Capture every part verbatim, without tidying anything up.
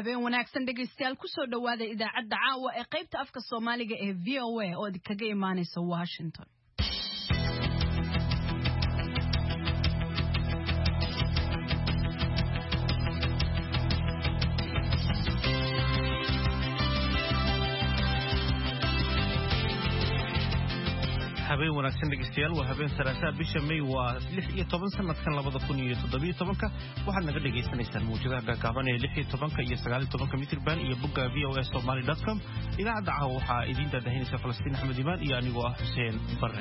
habeen wanaagsan dhageystayaal ku soo dhawaada idaacadda caawa ee qaybta afka Soomaaliga ee V O A oo kaga imaanaysa Washington. habeen wanaagsan dhageystayaal waa habeen Salaasa bisha May waa lix iyo toban sanadkan labada kun iyo toddoba iyo toban waxaad naga dhageysanaysaan muujadaha gaagaaban ee lix iyo toban iyo sagaal iyo toban mitir band iyo bogga v o a somali dot com idaacadda caawa waxaa idin daadahinaysa Falastiin Axmed Imaan iyo anigoo ah Xuseen Barre.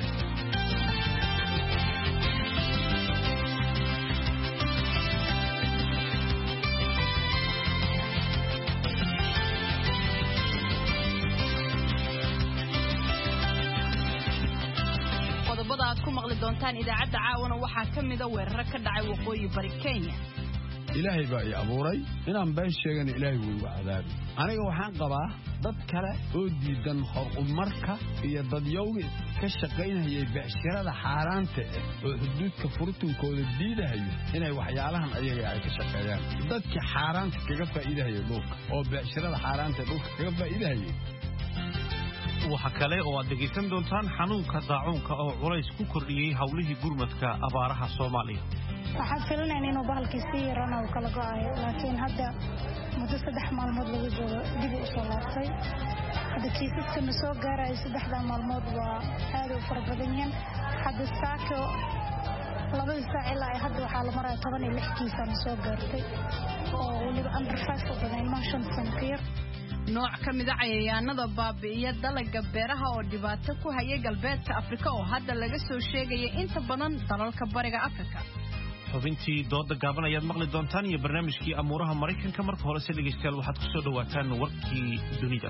doontaan idaacadda caawana waxaa kamid ah weerar ka dhacay waqooyi bari Kenya. Ilaahay baa i abuuray inaan been sheegana Ilaahay wuu igu cadaabi. Aniga waxaan qabaa dad kale oo diidan horumarka iyo dadyowga ka shaqeynaya beecshirada xaaraanta ah oo xuduudka furtunkooda diidahayo inay waxyaalahan ayaga ay ka shaqeeyaan. Dadka xaaraanta kaga faa'iidayo dhulka oo beecshirada xaaraanta dhulka kaga faa'iidayo waxa kale oo aad dhageysan doontaan xanuunka daacuunka oo culays ku kordhiyay hawlihii gurmadka abaaraha Soomaaliya. waxaan filaynaa inuu bahalkiisii yarana uu kala go'ayo laakiin hadda muddo saddex maalmood lagu joogo dib u soo laabtay. hadda kiisaska soo gaaray saddexda maalmood waa aad u fara badan yihiin. hadda saako labada saac ilaa hadda waxaa la maraa toban iyo lix kiis soo gaartay oo waliba under five oo badan ilaa shan sano ka yar. nooc kamid ah cayayaanada baabi'iya dalagga beeraha oo dhibaato ku haya galbeedka Afrika oo hadda laga soo sheegay inta badan dalalka bariga Afrika. xubintii dooda gaaban ayaad maqli doontaan iyo barnaamijkii amuuraha Mareykanka marka hore si dhageystayaal waxaad ku soo dhawaataan warkii dunida.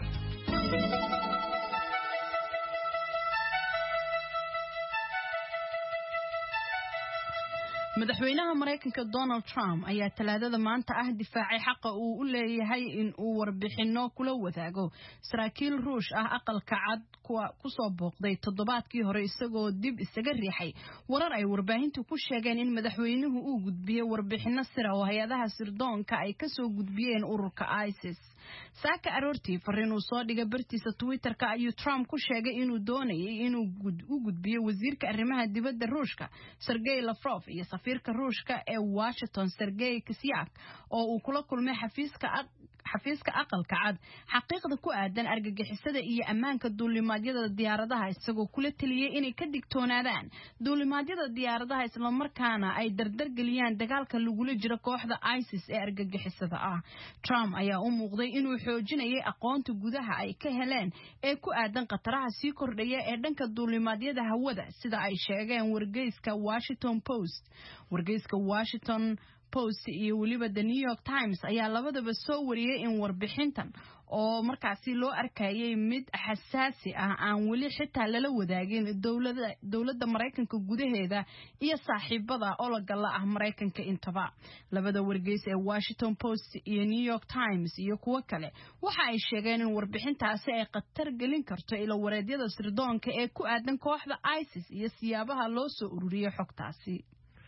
madaxweynaha Mareykanka Donald Trump ayaa talaadada maanta ah difaacay xaqa uu u leeyahay in uu warbixino kula wadaago saraakiil Ruush ah aqalka cad ku soo booqday toddobaadkii hore isagoo dib isaga riixay warar ay warbaahintu ku sheegeen in madaxweynuhu uu gudbiyay warbixino sir oo hay'adaha sirdoonka ay ka soo gudbiyeen ururka ISIS. saaka aroortii fariin uu soo dhigay bartiisa Twitter-ka ayuu Trump ku sheegay inuu doonayay inuu u gudbiyo wasiirka arrimaha dibadda Ruushka Sergey Lavrov iyo safiirka Ruushka ee Washington Sergey Kislyak oo uu kula kulmay xafiiska xafiiska aqalka cad xaqiiqda ku aadan argagixisada iyo ammaanka duulimaadyada diyaaradaha isagoo kula taliyay inay ka digtoonaadaan duulimaadyada diyaaradaha isla markaana ay dardar galiyaan dagaalka lagula jiro kooxda ISIS ee argagixisada ah. Trump ayaa u muuqday inuu xoojinayay aqoonta gudaha ay ka heleen ee ku aadan qataraha sii kordhaya ee dhanka duulimaadyada hawada sida ay sheegeen wargeyska Washington Post. wargeyska Washington Post iyo waliba The New York Times ayaa labadaba soo wariyay in warbixintan oo markaasi loo arkayay mid xasaasi ah aan wali xitaa lala wadaagin dawladda dawladda Mareykanka gudaheeda iyo saaxiibada ologala ah Mareykanka intaba. labada wargeys ee Washington Post iyo New York Times iyo kuwa kale waxa ay sheegeen in warbixintaasi ay qatar gelin karto ilo wareedyada sirdoonka ee ku aadan kooxda ISIS iyo siyaabaha loo soo ururiyo xogtaasi.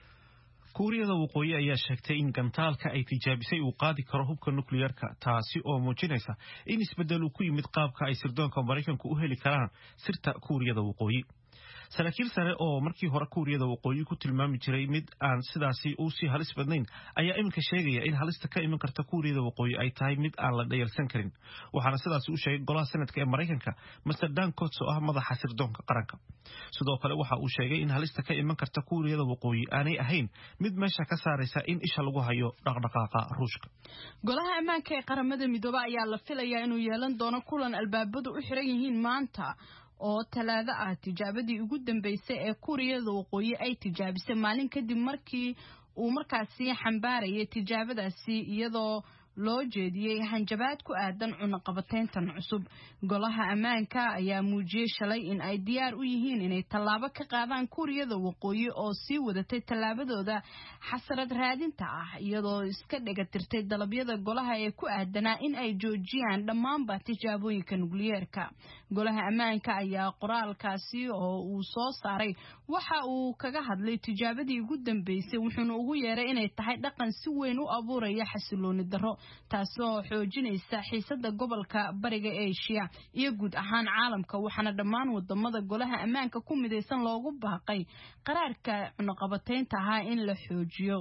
Kuuriyada Waqooyi ayaa sheegtay in gantaalka ay tijaabisay uu qaadi karo hubka nukliyeerka taasi oo muujinaysa in isbedel uu ku yimid qaabka ay sirdoonka Mareykanku u heli karaan sirta Kuuriyada Waqooyi. saraakiil sare oo markii hore Kuuriyada Waqooyi ku tilmaami jiray mid aan sidaasi u sii halis badnayn ayaa iminka sheegaya in halista ka iman karta Kuuriyada Waqooyi ay tahay mid aan la dhayalsan karin. waxaana sidaasi u sheegay golaha sanadka ee Mareykanka Mister Dan Coats oo ah madaxa sirdoonka qaranka. sidoo kale waxa uu sheegay in halista ka iman karta Kuuriyada Waqooyi aanay ahayn mid meesha ka saaraysa in isha lagu hayo dhaqdhaqaaqa Ruushka. golaha ammaanka ee qaramada midooba ayaa la filayaa inuu yeelan doono kulan albaabadu u xiran yihiin maanta oo talaado ah tijaabadii ugu dambeysay ee Kuuriyada Waqooyi ay tijaabisay maalin kadib markii uu markaasi xambaarayay tijaabadaasi iyadoo loo jeediyay hanjabaad ku aadan cunaqabateyntan cusub. golaha ammaanka ayaa muujiyay shalay in ay diyaar u yihiin inay tallaabo ka qaadaan Kuuriyada Waqooyi oo sii wadatay tallaabadooda xasarad raadinta ah iyadoo iska dhigatirtay dalabyada golaha ee ku aadanaa in ay joojiyaan dhammaanba tijaabooyinka nukliyeerka. golaha ammaanka ayaa qoraalkaasi oo uu soo saaray waxa uu kaga hadlay tijaabadii ugu dambeysay wuxuuna ugu yeeray inay tahay dhaqan si weyn u abuuraya xasilooni darro taasoo xoojinaysa xiisada gobolka bariga Asia iyo guud ahaan caalamka waxaana dhammaan wadamada golaha ammaanka ku midaysan loogu baaqay qaraarka cunaqabataynta ah in la xoojiyo.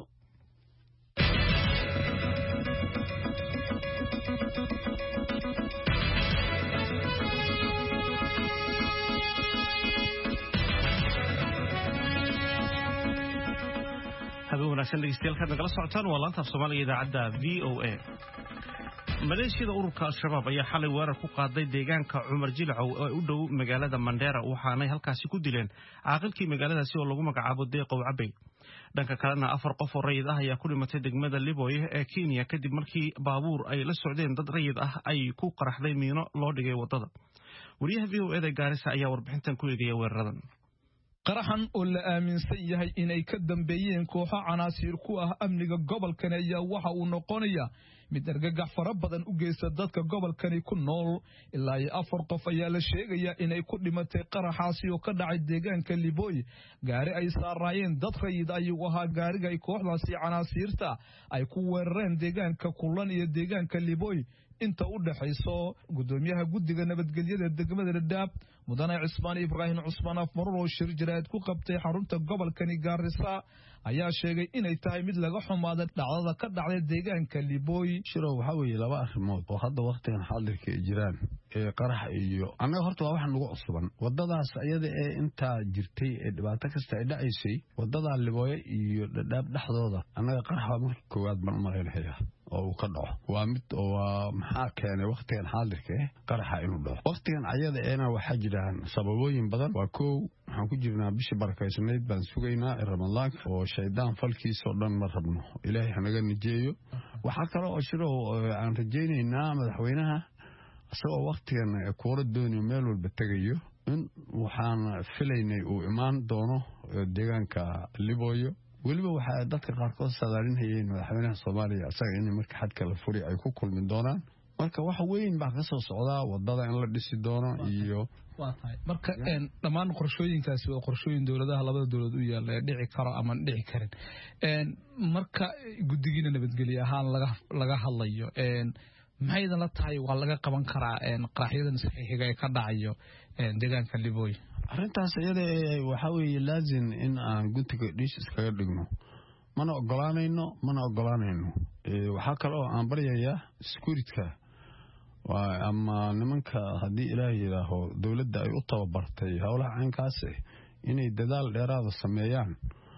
habeen wanaagsan dhegeystayaal ka nagala socotaan waa laanta Soomaaliga idaacadda V O A. maleeshiyada ururka al-shabaab ayaa xalay weerar ku qaaday deegaanka Cumar Jilcow oo u dhow magaalada Mandera waxaanay halkaasi ku dileen caaqilkii magaaladaasi oo lagu magacaabo Deeqow Cabay. dhanka kalena afar qof oo rayid ah ayaa ku dhimatay degmada Liboye ee Kenya kadib markii baabuur ay la socdeen dad rayid ah ay ku qaraxday miino loo dhigay wadada. wariyaha V O A da Gaarisa ayaa warbixintan ku eegaya weeraradan. qaraxan oo la aaminsan yahay inay ka dambeeyeen kooxo canaasiir ku ah amniga gobolkan ayaa waxa uu noqonayaa mid argagax fara badan u geysta dadka gobolkani ku nool ilaa iyo afar qof ayaa la sheegayaa inay ku dhimatay qaraxaasi oo ka dhacay deegaanka Liboye gaari ay saarayeen dad rayid ayuu ahaa gaariga ay kooxdaasi canaasiirta ay ku weerareen deegaanka Kulan iyo deegaanka Liboye inta u dhaxayso gudoomiyaha guddiga nabadgelyada degmada Dadaab mudane Cismaan Ibrahim Cusmaan Afmarur oo shir jiraad ku qabtay xarunta gobolkani Gaarisa ayaa sheegay inay tahay mid laga xumaado dhacdada ka dhacday deegaanka Liboye. shiro waxa weeye laba arrimood oo hadda waqtigan xaadirka ay jiraan ee qarax iyo anaga horta waa wax nagu cusban wadadaas ayada ee inta jirtay ee dhibaato kasta ay dhacaysay wadada Liboye iyo Dadaab dhaxdooda anaga qarax markii koowaad ban ma leeyahay oo ka dhaco waa mid oo maxaa keenay waqtigan xaadirka ah qaraxa inuu dhaco waqtigan ayada eena waxa jiraan sababooyin badan waa koow waxaan ku jirnaa bishii barakaysnayd baan sugaynaa Ramadaan oo shaydaan falkiisa oo dhan ma rabno Ilaahay hanaga nijeeyo waxa kale oo shiro aan rajaynaynaa madaxweynaha asagoo waqtigan koora doonyo meel walba tagayo in waxaan filaynay uu imaan doono deegaanka Liboye waliba waxa dadka qaarkood saadaalinayeen madaxweynaha Soomaaliya asaga in marka xadka la furi ay ku kulmi doonaan marka wax weyn baa ka soo socda wadada in la dhisi doono iyo waa tahay marka een dhamaan qorshooyinkaasi waa qorshooyin dawladaha labada dawlad u yaal ee dhici karo ama dhici karin een marka guddigiina nabadgelyo ahaan laga laga hadlayo een maxay la tahay waa laga qaban karaa een qaraxyadan saxiixiga ee ka dhacayo een deegaanka Liboye. arrintaas iyada waxa weeye laazim in aan guddiga dhish iskaga dhigno mana ogolaanayno mana ogolaanayno ee waxa kale oo aan baryayaa security-ka waa ama nimanka hadii Ilaahay yiraaho dawladda ay u tababartay hawlaha caynkaas inay dadaal dheeraad sameeyaan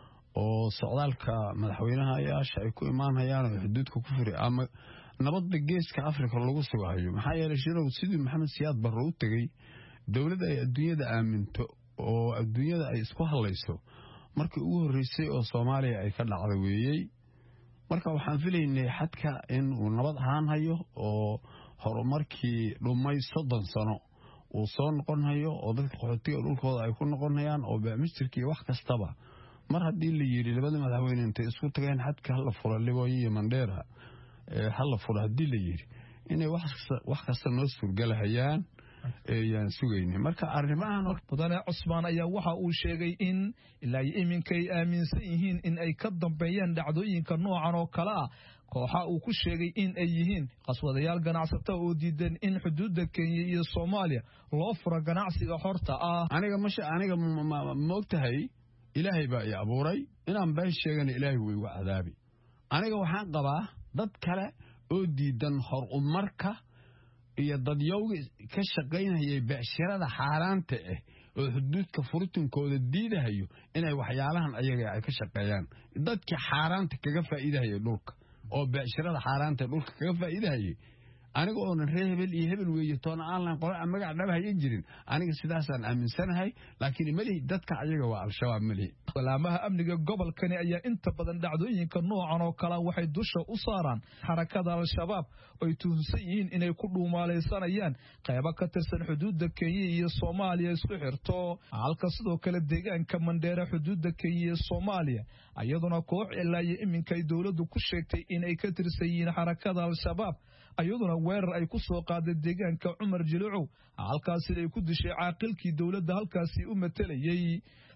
oo socdaalka madaxweynaha ayaasha ay ku imaanayaan oo xuduudka ku furi ama nabadda geeska Afrika lagu sugayo maxaa yeelay shiradu sidii Maxamed Siyaad Barre u tagay dawladda ay adduunyada aaminto oo adduunyada ay isku halayso markii ugu horeysay oo Soomaaliya ay ka dhacday weeyay marka waxaan filaynay xadka in uu nabad ahaan hayo oo horumarkii dhumay soddon sano uu soo noqon hayo oo dadka qaxootiga dhulkooda ay ku noqonayaan oo baamistirkii wax kastaba mar haddii la yiri labada madaxweyne intay isku tageen xadka hal furo Liboye iyo Mandera ee hal furo haddii la yiri inay wax wax kasta noo suurgalahayaan ayaan sugaynay marka arrimahan mudane Cusmaan ayaa waxa uu sheegay in ilaa iminka ay aaminsan yihiin in ay ka dambeeyaan dhacdooyinka noocan oo kala ah kooxa uu ku sheegay in ay yihiin qaswadayaal ganacsato oo diidan in xuduudda Kenya iyo Soomaaliya loo furo ganacsiga xorta ah. aniga masha aniga moogtahay Ilaahay baa i abuuray inaan been sheegana Ilaahay way uga cadaabi aniga waxaan qabaa dad kale oo diidan hor umarka iyo dad yowga ka shaqeynayay beecshirada xaaraanta ah oo xuduudka furitinkooda diidahayo inay waxyaalahan ayaga ay ka shaqeeyaan dadka xaaraanta kaga faa'iidahay dhulka oo beecshirada xaaraanta dhulka kaga faa'iidahay aniga oo reebel iyo hebel weeyo toona aan la qoro magac dhabahay jirin aniga sidaas aan aaminsanahay laakiin mali dadka ayaga waa al-shabaab mali walaamaha amniga gobolkani ayaa inta badan dhacdooyinka noocan oo kala waxay dusha u saaraan xarakada al-shabaab oo tuhunsan yihiin inay ku dhuumaaleysanayaan qaybo ka tirsan xuduudda Kenya iyo Soomaaliya isku xirto halka sidoo kale deegaanka Mandera xuduudda Kenya iyo Soomaaliya ayaduna koox ilaa iyo iminka ay dawladdu ku sheegtay inay ka tirsan yihiin xarakada al-shabaab ayaduna weerar ay ku soo qaaday deegaanka Cumar Jilcow halkaas ay ku dishay caaqilkii dawladda halkaas u matalayay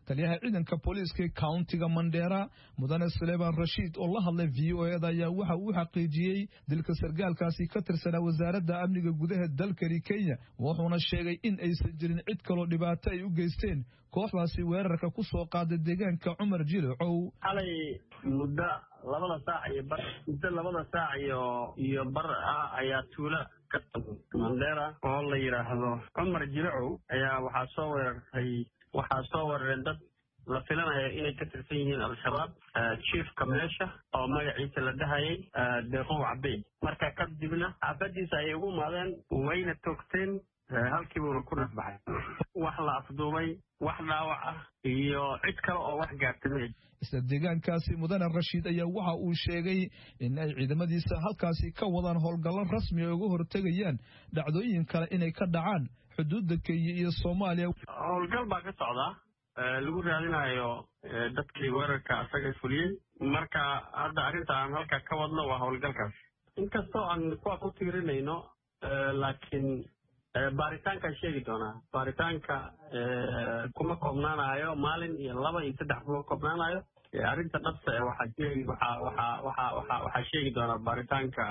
taliyaha ciidanka booliiska countiga Mandera mudane Suleyman Rashid oo la hadlay V O A ayaa waxa uu xaqiijiyay dilka sargaalkaasi ka tirsan wasaaradda amniga gudaha dalka Kenya wuxuuna sheegay in aysan jirin cid kale dhibaato ay u geysteen kooxdaasi weerarka ku soo qaaday deegaanka Cumar Jilocow xalay muddo labada saac iyo bar muddo labada saac iyo iyo bar ayaa tuula Mandera oo la yiraahdo Cumar Jilocow ayaa waxa soo weerartay waxa soo weeraray dad la filanayo inay ka tirsan yihiin al-shabaab chief kameesha oo magaciisa la dhahayay deeqo cabay marka ka dibna afadiisa ay ugu maadeen wayna toogteen halkii uu ku dhaxbay wax la afduubay wax dhaawac ah iyo cid kale oo wax gaartay isla deegaankaasi mudane Rashid ayaa waxa uu sheegay in ay ciidamadiisa halkaasi ka wadaan howlgallo rasmi ah uga hortagayaan dhacdooyin kale inay ka dhacaan xuduudda Kenya iyo Soomaaliya howlgal baa ka socda lagu raadinayo dadkii weerarka asaga fuliyay marka hadda arinta aan halka ka wadno waa howlgalkaas inkastoo aan kuwa ku tiirinayno laakiin baaritaanka sheegi doona baaritaanka kuma koobnaanayo maalin iyo laba iyo saddex kuma koobnaanayo arinta dhabta waxa sheegi waxa waxa waxa waxa sheegi doona baaritaanka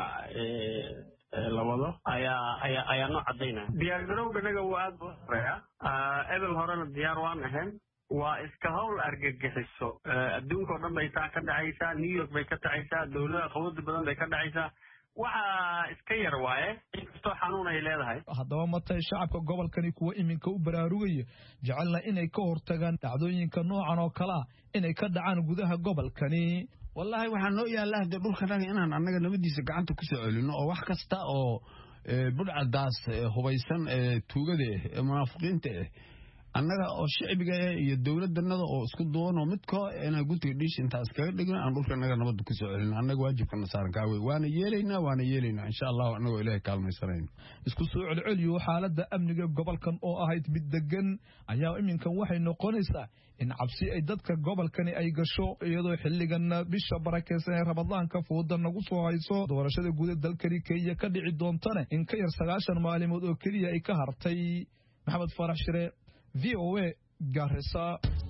la wado ayaa ayaa ayaa noo cadeynaa diyaar garowganaga waa aad u horeeya ebel horena diyaar waan ahayn waa iska hawl argagixiso adduunka oo dhan bay taa ka dhacaysaa New York bay ka dhacaysaa dawladda qowda badan bay ka dhacaysaa waxa iska yar waaye inkastoo xanuun ay leedahay haddaba matay shacabka gobolkani kuwa iminka u baraarugaya jecelna inay ka hortagaan dhacdooyinka noocan oo kala inay ka dhacaan gudaha gobolkani wallahi waxaan noo yaallaa dhulkanaga inaan annaga nabadiisa gacanta ku soo celino oo wax kasta oo budcadaas hubaysan ee tuugada ee munaafiqiinta ah annaga oo shicbiga iyo dawladdanada oo isku duuban midko inaan guddiga dhish intaas kaga dhigno aan dhulkanaga nabad ku soo celino annaga waajibkana saaran ka way waana yeelaynaa waana yeelaynaa insha Allah annaga Ilaahay kaalmaysanayno isku soo celceliyo xaaladda amniga gobolkan oo ahayd mid degan ayaa iminkan waxay noqonaysaa in cabsi ay dadka gobolkani ay gasho iyadoo xilligan bisha barakeysan ee Ramadaanka fooda nagu soo hayso doorashada guud ee dalka Kenya ka dhici doontana in ka yar sagaashan maalmood oo kaliya ay ka hartay Maxamed Farax Shire V O A Garissa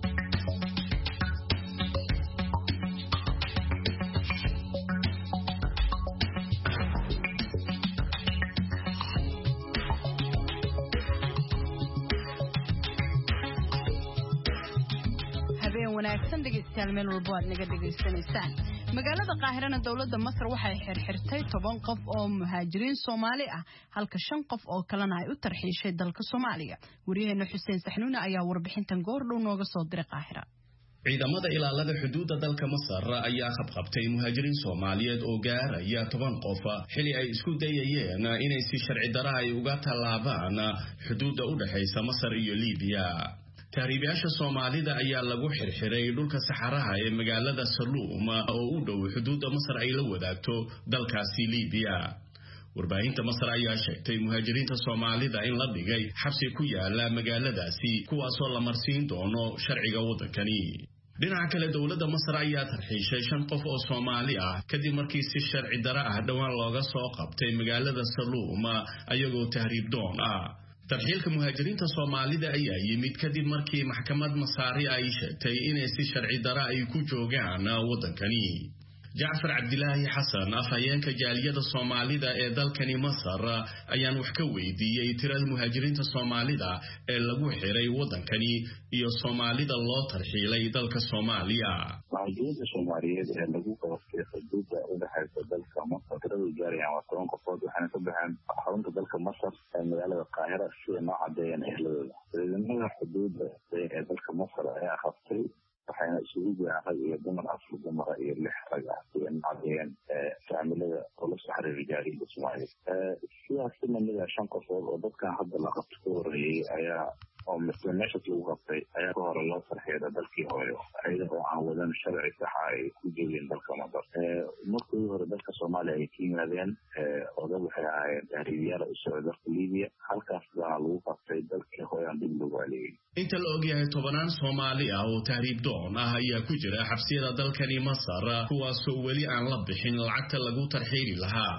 wanaagsan dhegeystayaal meel walba aad naga dhegeysanaysaan magaalada Qaahirana dawladda Masar waxay xirxirtay toban qof oo muhaajiriin Soomaali ah halka shan qof oo kalena ay u tarxiishay dalka Soomaaliya wariyaheena Xuseen Saxnuuna ayaa warbixintan goor dhow nooga soo diray Qaahira ciidamada ilaalada xuduudda dalka Masar ayaa qabqabtay muhaajiriin Soomaaliyeed oo gaaraya toban qof xilli ay isku dayayeen inay si sharci darro ay uga tallaabaan xuduudda u dhaxaysa Masar iyo Liibiya taariibayaasha Soomaalida ayaa lagu xirxiray dhulka saxaraha ee magaalada Saluum oo u dhow xuduudda Masar ay la wadaagto dalkaasi Liibiya warbaahinta Masar ayaa sheegtay muhaajiriinta Soomaalida in la dhigay xabsi ku yaala magaaladaasi kuwaasoo la marsiin doono sharciga waddankani dhinaca kale dawladda Masar ayaa tarxiishay shan qof oo Soomaali ah kadib markii si sharci darro ah dhawaan looga soo qabtay magaalada Saluum ayagoo tahriib doon ah tarxiilka muhaajiriinta Soomaalida ayaa yimid kadib markii maxkamad Masaari ay sheegtay inay si sharci darro ay ku joogaan waddankani Jaafar Cabdilaahi Xasan afhayeenka jaaliyada Soomaalida ee dalkani Masar ayaan wax ka weydiiyay tirada muhaajiriinta Soomaalida ee lagu xiray waddankani iyo Soomaalida loo tarxiilay dalka Soomaaliya muhaajiriinta Soomaaliyeed ee lagu qabtay xuduudda u dhaxaysa dalka Masar tirada gaarayaan waa toban qofood waxaana ka baxeen xarunta dalka Masar ee magaalada Qaahira sida noo cadeeyeen ehladooda ciidamada xuduudda ee dalka Masar ayaa qabtay waxayna isugu jiraan rag iyo dumar afar dumar iyo lix rag ah sida cadeeyeen faamilada oo la soo xiriiray jaaliyada Soomaaliyeed sidaas kamida shan qofood oo dadkan hadda la qabto ka horeeyay ayaa oo meesha lagu qabtay ayaa ka hore loo farxiyay dalkii hore ayada oo aan wadan sharci sax ay ku joogeen dalka Masar markii hore dalka Soomaaliya ay ka yimaadeen oo dad waxay ahaayeen tahriibayaal u socda dalka Liibiya halkaas baa lagu qabtay dalkii hore aan dib loogu celiyay inta la ogyahay tobanaan Soomaali ah oo tahriib doon ah ayaa ku jira xabsiyada dalkani Masar kuwaasoo weli aan la bixin lacagta lagu tarxiili lahaa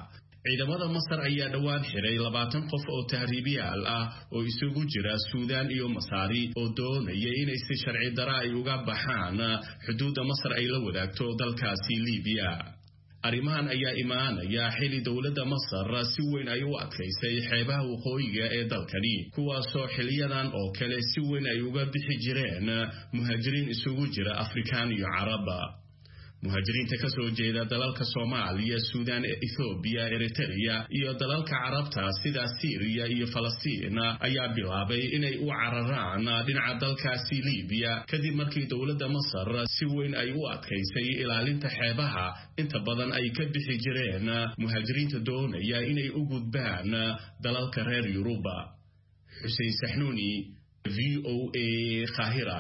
ciidamada Masar ayaa dhawaan xiray labaatan qof oo tahriibiyaal ah oo isugu jira Suudaan iyo Masaari oo doonaya inay si sharci darro ay uga baxaan xuduudda Masar ay la wadaagto dalkaasi Liibiya. arrimahan ayaa imaanaya xili dawladda Masar si weyn ay u adkaysay xeebaha waqooyiga ee dalkani kuwaasoo xiliyadan oo kale si weyn ay uga bixi jireen muhaajiriin isugu jira Afrikaan iyo Carab. muhaajiriinta ka soo jeeda dalalka Soomaaliya, Suudaan, Ethiopia, Eritrea iyo dalalka Carabta sida Syria iyo Falastiin ayaa bilaabay inay u cararaan dhinaca dalkaasi Liibiya kadib markii dawladda Masar si weyn ay u adkaysay ilaalinta xeebaha inta badan ay ka bixi jireen muhaajiriinta doonaya inay u gudbaan dalalka reer Yuruba. Hussein Sahnuni, V O A, Qaahira.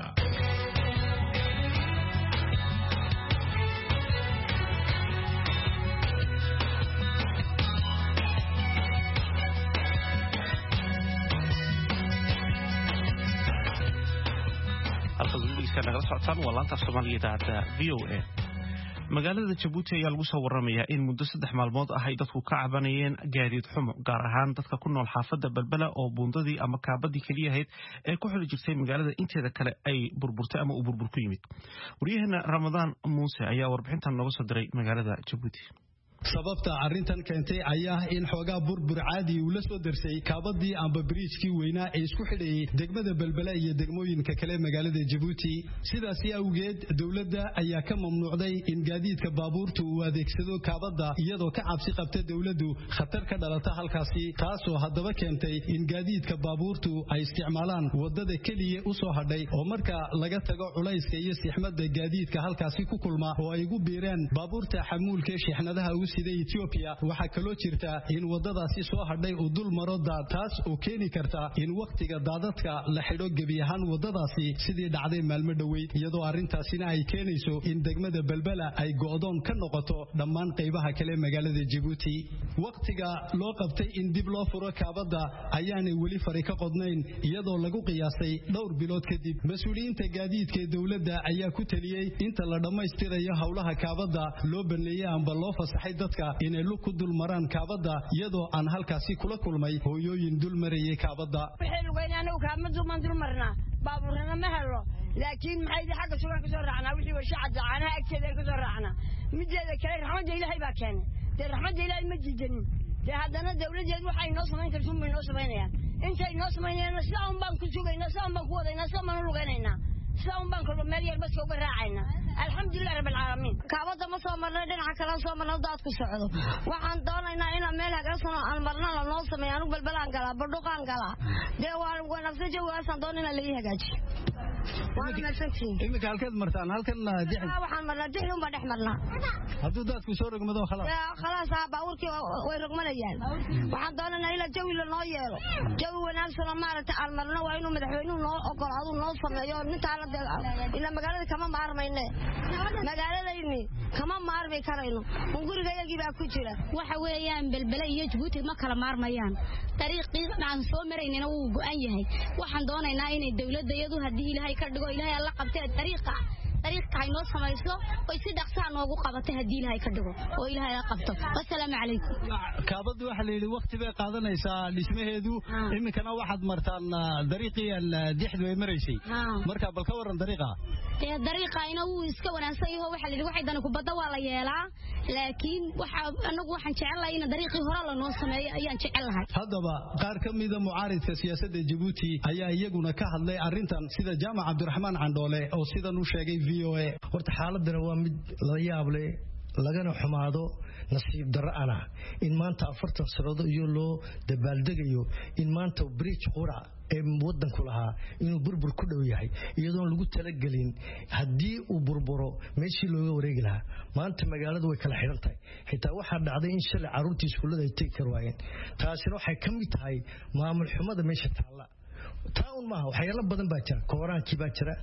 magaalada Jabuuti ayaa lagu soo waramayaa in muddo saddex maalmood ah ay dadku ka cabanayeen gaadiid xumo gaar ahaan dadka ku nool xaafadda Balbala oo buundadii ama kaabadii kaliya ahayd ee ku xidhi jirtay magaalada inteeda kale ay burburtay ama uu burbur ku yimid. Wariyahana Ramadaan Muuse ayaa warbixintan nooga soo diray magaalada Jabuuti. sababta arintan keentay ayaa in xoogaa burbur caadi uu la soo darsay kaabadii amba bridge-kii weynaa ee isku xidhay degmada Balbala iyo degmooyinka kale magaalada Jabuuti. sidaas awgeed dawladda ayaa ka mamnuucday in gaadiidka baabuurtu uu adeegsado kaabada iyadoo ka cabsi qabta dawladdu khatar ka dhalata halkaasi, taasoo haddaba keentay in gaadiidka baabuurtu ay isticmaalaan wadada kaliya u soo hadhay oo marka laga tago culayska iyo sixmadda gaadiidka halkaasi ku kulma oo ay ugu biireen baabuurta xamuulka shixnadaha sida Ethiopia. waxa kaloo jirta in wadadaasi soo hadhay uu dul maro daad, taas oo keeni karta in waqtiga daadadka la xidho gebi ahaan wadadaasi sidii dhacday maalmo dhaweyd, iyadoo arintaasina ay keenayso in degmada Balbala ay go'doon ka noqoto dhammaan qaybaha kale magaalada Jabuuti. waqtiga loo qabtay in dib loo furo kaabada ayaanay weli fari ka qodnayn, iyadoo lagu qiyaasay dhowr bilood kadib. mas'uuliyiinta gaadiidka ee dawladda ayaa ku taliyay inta la dhammaystirayo howlaha kaabada loo baneeyay amba loo fasaxay dadka inay lug ku dul maraan kaabada, iyadoo aan halkaasi kula kulmay hooyooyin dul marayay kaabada. waxay lugeynaan oo kaamadu man dul marnaa baabuurna ma helo, laakiin maxay xagga sugan ka soo raacnaa wixii way shacab jacaanaha agteeda ka soo raacnaa. mideeda kale raxmadda Ilaahay baa keenay, de raxmadda Ilaahay ma jiidin, de haddana dawladeedu waxay noo samayn kartaa ma noo samaynayaan. intay noo samaynayaan sidaan baan ku sugaynaa, sidaan baan ku wadaynaa, sidaan baan u lugeynaa, sidaan baan kulmo meel yar bas uga raacayna. alxamdulillaah rabbil caalamiin. kaabada ma soo marnay dhinaca kale soo marnay daad ku socdo. waxaan doonaynaa in meel hagaagsan aan marna la noo sameeyo anigu Balbalaan galaa badhuqaan galaa dee waan wanaagsan jawaasan doonayna la ii hagaajiyo. waan marsantiin imika halkeed martaan halkan dix waxaan marnaa dix un baa dhex marnaa hadduu daadku soo rogmado khalaas khalaas baabuurkii way rogmanayaan. waxaan doonaynaa in jawi la noo yeelo, jawi wanaagsan oo maaragtay aan marno waa inuu madaxweynuhu noo ogolaado noo sameeyo. intaa la ila magaalada kama maarmayne magaaladayni kama maarmay karayno gurigayagii baa ku jira. waxa weeyaan Balbala iyo Jabuuti ma kala maarmayaan, dariiqii aan soo maraynina wuu go'an yahay. waxaan doonaynaa inay dawladda iyadu haddii Ilaahay ka dhigo Ilaahay alla qabtay dariiqa dariiqa ay noo samayso oo si dhaqso noogu qabatay haddii Ilaahay ka dhigo oo Ilaahay la qabto. assalaamu calaykum. kaabadu waxa la yiri waqti bay qaadanaysaa dhismaheedu, imikana waxaad martaan dariiqiyan dixdu ay maraysay, marka bal ka waran dariiqa. ee dariiqa ina uu iska wanaagsan yahay. waxa la yiri waxay dan ku badda waa la yeelaa, laakiin waxa anagu waxaan jecelahay in dariiqii hore la noo sameeyo ayaan jecelahay. haddaba qaar ka mid ah mucaaridka siyaasadda Jabuuti ayaa iyaguna ka hadlay arintan, sida Jaamac Cabdiraxmaan Candhoole oo sidan u sheegay V O A. horta xaaladana waa mid la yaab leh, lagana xumaado, nasiib darro ana in maanta afartan sanado iyo loo dabaaldegayo in maanta bridge qura ee wadanku lahaa inuu burbur ku dhow yahay iyadoon lagu talagelin haddii uu burburo meeshii looga wareegi lahaa. maanta magaaladu way kala xidhan tahay, xitaa waxaa dhacday in shalay carruurtii iskuullada ay tegi kar waayeen. taasina waxay ka mid tahay maamul xumada meesha taalla. taa un maaha, waxyaalo badan baa jira, kooraankii baa jira,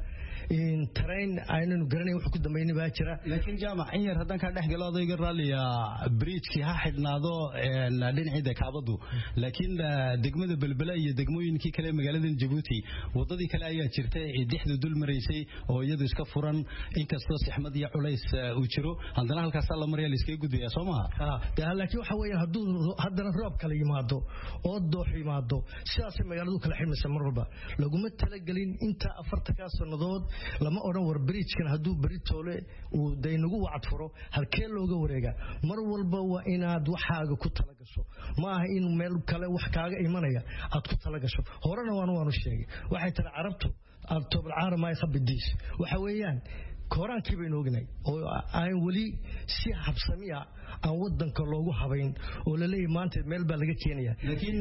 in train aynu garanay wax ku dambeeyay baa jira laakiin jaamac in yar hadan ka dhaxgalo odayga raaliya bridge-ki ha xidhnaado dhinaciida kaabadu laakiin degmada balbala iyo degmooyinkii kale magaalada Djibouti wadadii kale ayaa jirtay ee dhixdu dul mareysay oo iyadu iska furan inkastoo saxmad iyo culays uu jiro hadana halkaas la maraya iska gudbaya Soomaa taa laakiin waxa weeyaan haduu hadana roob kale yimaado oo doox yimaado sidaas magaaladu kala xirmaysa mar walba laguma talagalin inta afarta ka sanadood lama oran war bridge-kan haduu Britoole uu daynagu wacd furo halkee looga wareega mar walba waa inaad waxaaga ku talagasho ma aha in meel kale wax kaaga imanaya aad ku talagasho horena waan waanu sheegay waxay tira carabtu October caarmay khabdiis waxa weeyaan koorankii baynu ognay oo aan wali si habsamiya aan wadanka loogu habayn oo la leeyahay maanta meel baa laga keenaya laakiin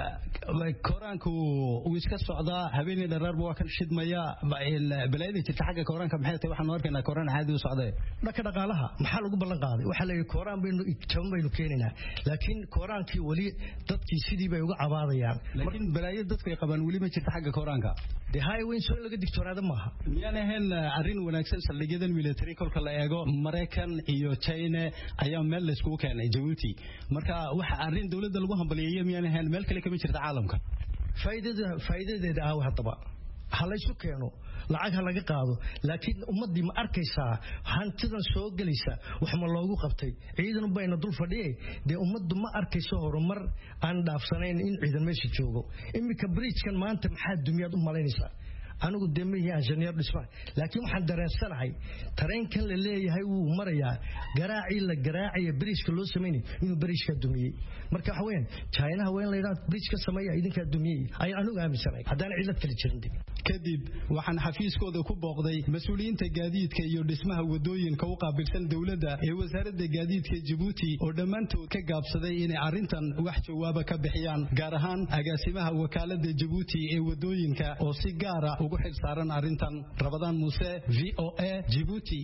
kooranku uu iska socdaa habeenii dheeraarba waa kan shidmaya balaayada jirta xagga kooranka maxay tahay waxaan arkaynaa kooran caadi u socday dhaka dhaqaalaha maxaa lagu ballan qaaday waxa la yiri kooran baynu jaban baynu keenaynaa laakiin koorankii wali dadkii sidii bay uga cabaadayaan laakiin balaayada dadku ay qabaan wali ma jirta xagga kooranka de highway soo laga digtoonaada maaha miyaan ahayn arrin wanaagsan saldhigyada military kolka la eego Mareykan iyo China ayaa meel la isku keenay Djibouti marka waxa arrin dawladda lagu hambaliyay miyaan ahayn meel kale kama jirta caalamka faa'iidada faa'iidadeeda ah hadaba halaysu keeno lacag laga qaado laakiin ummadii ma arkaysaa hantidan soo galaysa wax ma loogu qabtay ciidan bayna dul fadhiyay de ummaddu ma arkayso horumar aan dhaafsanayn in ciidan meesha joogo imika bridge-kan maanta maxaa dumiyad u malaynaysaa anigu deemihii engineer dhisma laakiin waxaan dareensanahay tareenkan la leeyahay uu marayaa garaaci la garaaciyo bridge-ka loo sameeyay inuu bridge-ka dumiyay marka waxa weyn China weyn la yiraahdo bridge-ka sameeya idinka dumiyay ay anigu aaminsanahay hadaan cilad kale jirin kadib waxaan xafiiskooda ku booqday mas'uuliyiinta gaadiidka iyo dhismaha wadooyinka u qaabilsan dawladda ee wasaaradda gaadiidka Djibouti oo dhamaantood ka gaabsaday inay arrintan wax jawaab ka bixiyaan gaar ahaan agaasimaha wakaaladda Djibouti ee wadooyinka oo si gaar ah ugu xil saaran arrintan Rabadaan Muuse V O A Djibouti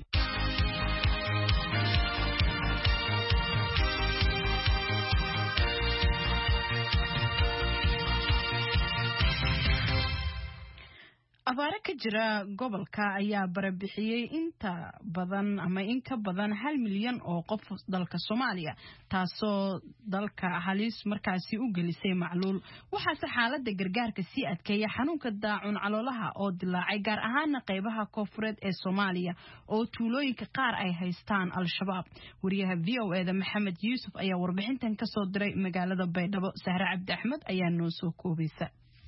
abaara ka jira gobolka ayaa barabixiyay inta badan ama in ka badan hal milyan oo qof dalka Soomaaliya taasoo dalka halis markaasi u gelisay macluul waxaase xaaladda gargaarka si adkeeya xanuunka daacun caloolaha oo dilaacay gaar ahaan qaybaha koonfureed ee Soomaaliya oo tuulooyinka qaar ay haystaan al-shabaab wariyaha V O A da Maxamed Yuusuf ayaa warbixintan ka soo diray magaalada Baydhabo Sahra Cabdi Axmed ayaa noo soo koobaysa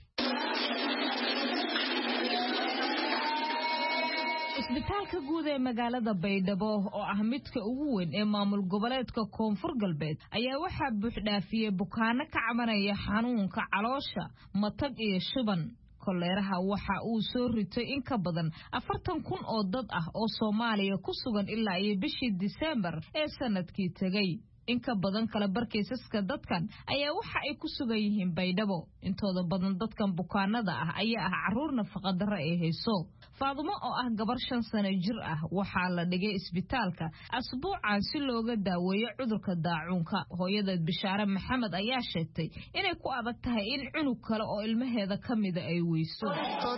isbitaalka guud ee magaalada Baydhabo oo ah midka ugu weyn ee maamul goboleedka Koonfur Galbeed ayaa waxa buux dhaafiyay bukaano ka cabanaya xanuunka caloosha matag iyo shuban koleeraha waxa uu soo ritay in ka badan afartan kun oo dad ah oo Soomaaliya ku sugan ilaa iyo bishii December ee sanadkii tagay in ka badan kala barkaysaska dadkan ayaa waxa ay ku sugan yihiin Baydhabo intooda badan dadkan bukaanada ah ayaa ah caruur nafaqa darro ee hayso Faadumo oo ah gabar shan sano jir ah waxa la dhigay isbitaalka asbuucan si looga daaweeyo cudurka daacuunka hooyada Bishaare Maxamed ayaa sheegtay inay ku adag tahay in cunug kale oo ilmaheeda kamid ay weyso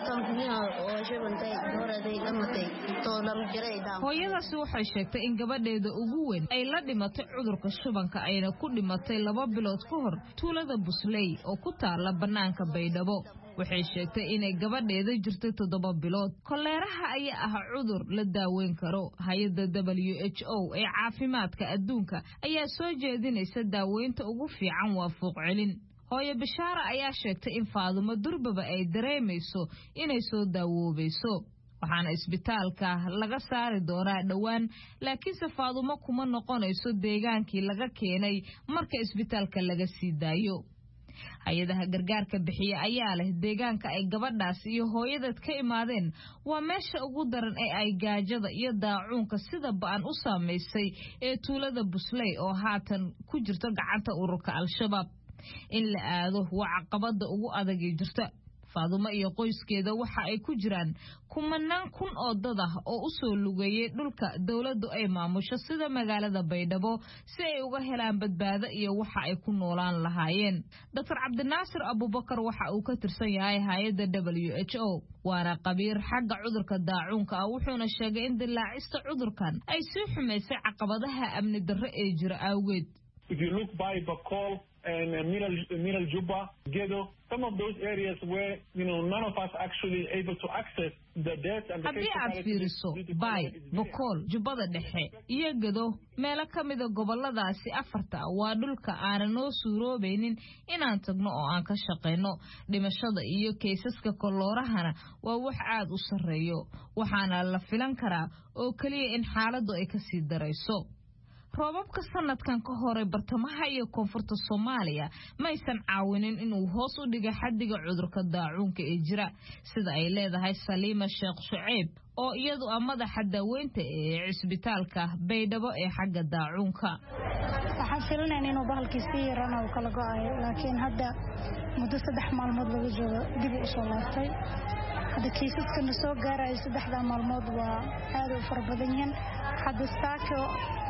hooyadaasi waxay sheegtay in gabadheeda ugu weyn ay la dhimatay cudurka shubanka ayna ku dhimatay laba bilood ka hor tuulada Busley oo ku taala banaanka Baydhabo waxay sheegtay inay gabadheeda jirtay toddoba bilood koleeraha ayaa ah cudur la daaweyn karo hay'adda W H O ee caafimaadka adduunka ayaa soo jeedinaysa daaweynta ugu fiican waa fuuq celin hooyo Bishaara ayaa sheegtay in Faadumo durbaba ay dareemayso inay soo daawoobayso waxaana isbitaalka laga saari doonaa dhawaan laakiinse Faadumo kuma noqonayso deegaankii laga keenay marka isbitaalka laga sii daayo hay'adaha gargaarka bixiya ayaa leh deegaanka ay gabadhaas iyo hooyadeed ka imaadeen waa meesha ugu daran ee ay gaajada iyo daacuunka sida ba'an u saameysay ee tuulada Busley oo haatan ku jirto gacanta ururka al-shabaab in la aado waa caqabada ugu adag ee jirta faadumo iyo qoyskeeda waxa ay ku jiraan kumanaan kun oo dad ah oo u soo lugeeyay dhulka dawladdu ay maamusho sida magaalada Baydhabo si ay uga helaan badbaado iyo waxa ay ku noolaan lahaayeen. Doctor Cabdinaasir Abubakar waxa uu ka tirsan yahay hay'adda W H O waana qabiir xagga cudurka daacuunka ah wuxuuna sheegay in dilaacista cudurkan ay sii xumaysay caqabadaha amni darro ee jira awgeed. If you look by Bacol and uh, Miral, Miral Juba, Gedo, some of those areas where, you know, none of us actually able to access the death and the haddii aad fiiriso bay Bacol Jubbada dhexe iyo Gedo meelo ka mid ah goboladaasi afarta waa dhulka aan noo suuroobaynin inaan tagno oo aan ka shaqeyno dhimashada iyo kaysaska koloorahana waa wax aad u sareeyo waxaana la filan karaa oo kaliya in xaaladdu ay ka sii darayso. roobabka sanadkan ka hore bartamaha iyo koonfurta Soomaaliya ma aysan caawinin inuu hoos u dhigo xaddiga cudurka daacuunka ee jira sida ay leedahay Saliima Sheekh Shucayb oo iyadu ah madaxa daaweynta ee cisbitaalka Baydhabo ee xagga daacuunka. waxaan filaynaa inuu bahalkii sii yarana uu kala go'ayo laakiin hadda muddo saddex maalmood laga joogo dib u soo laabtay. hadda kiisaska soo gaaray saddexda maalmood waa aad u fara badan yihiin. hadda saako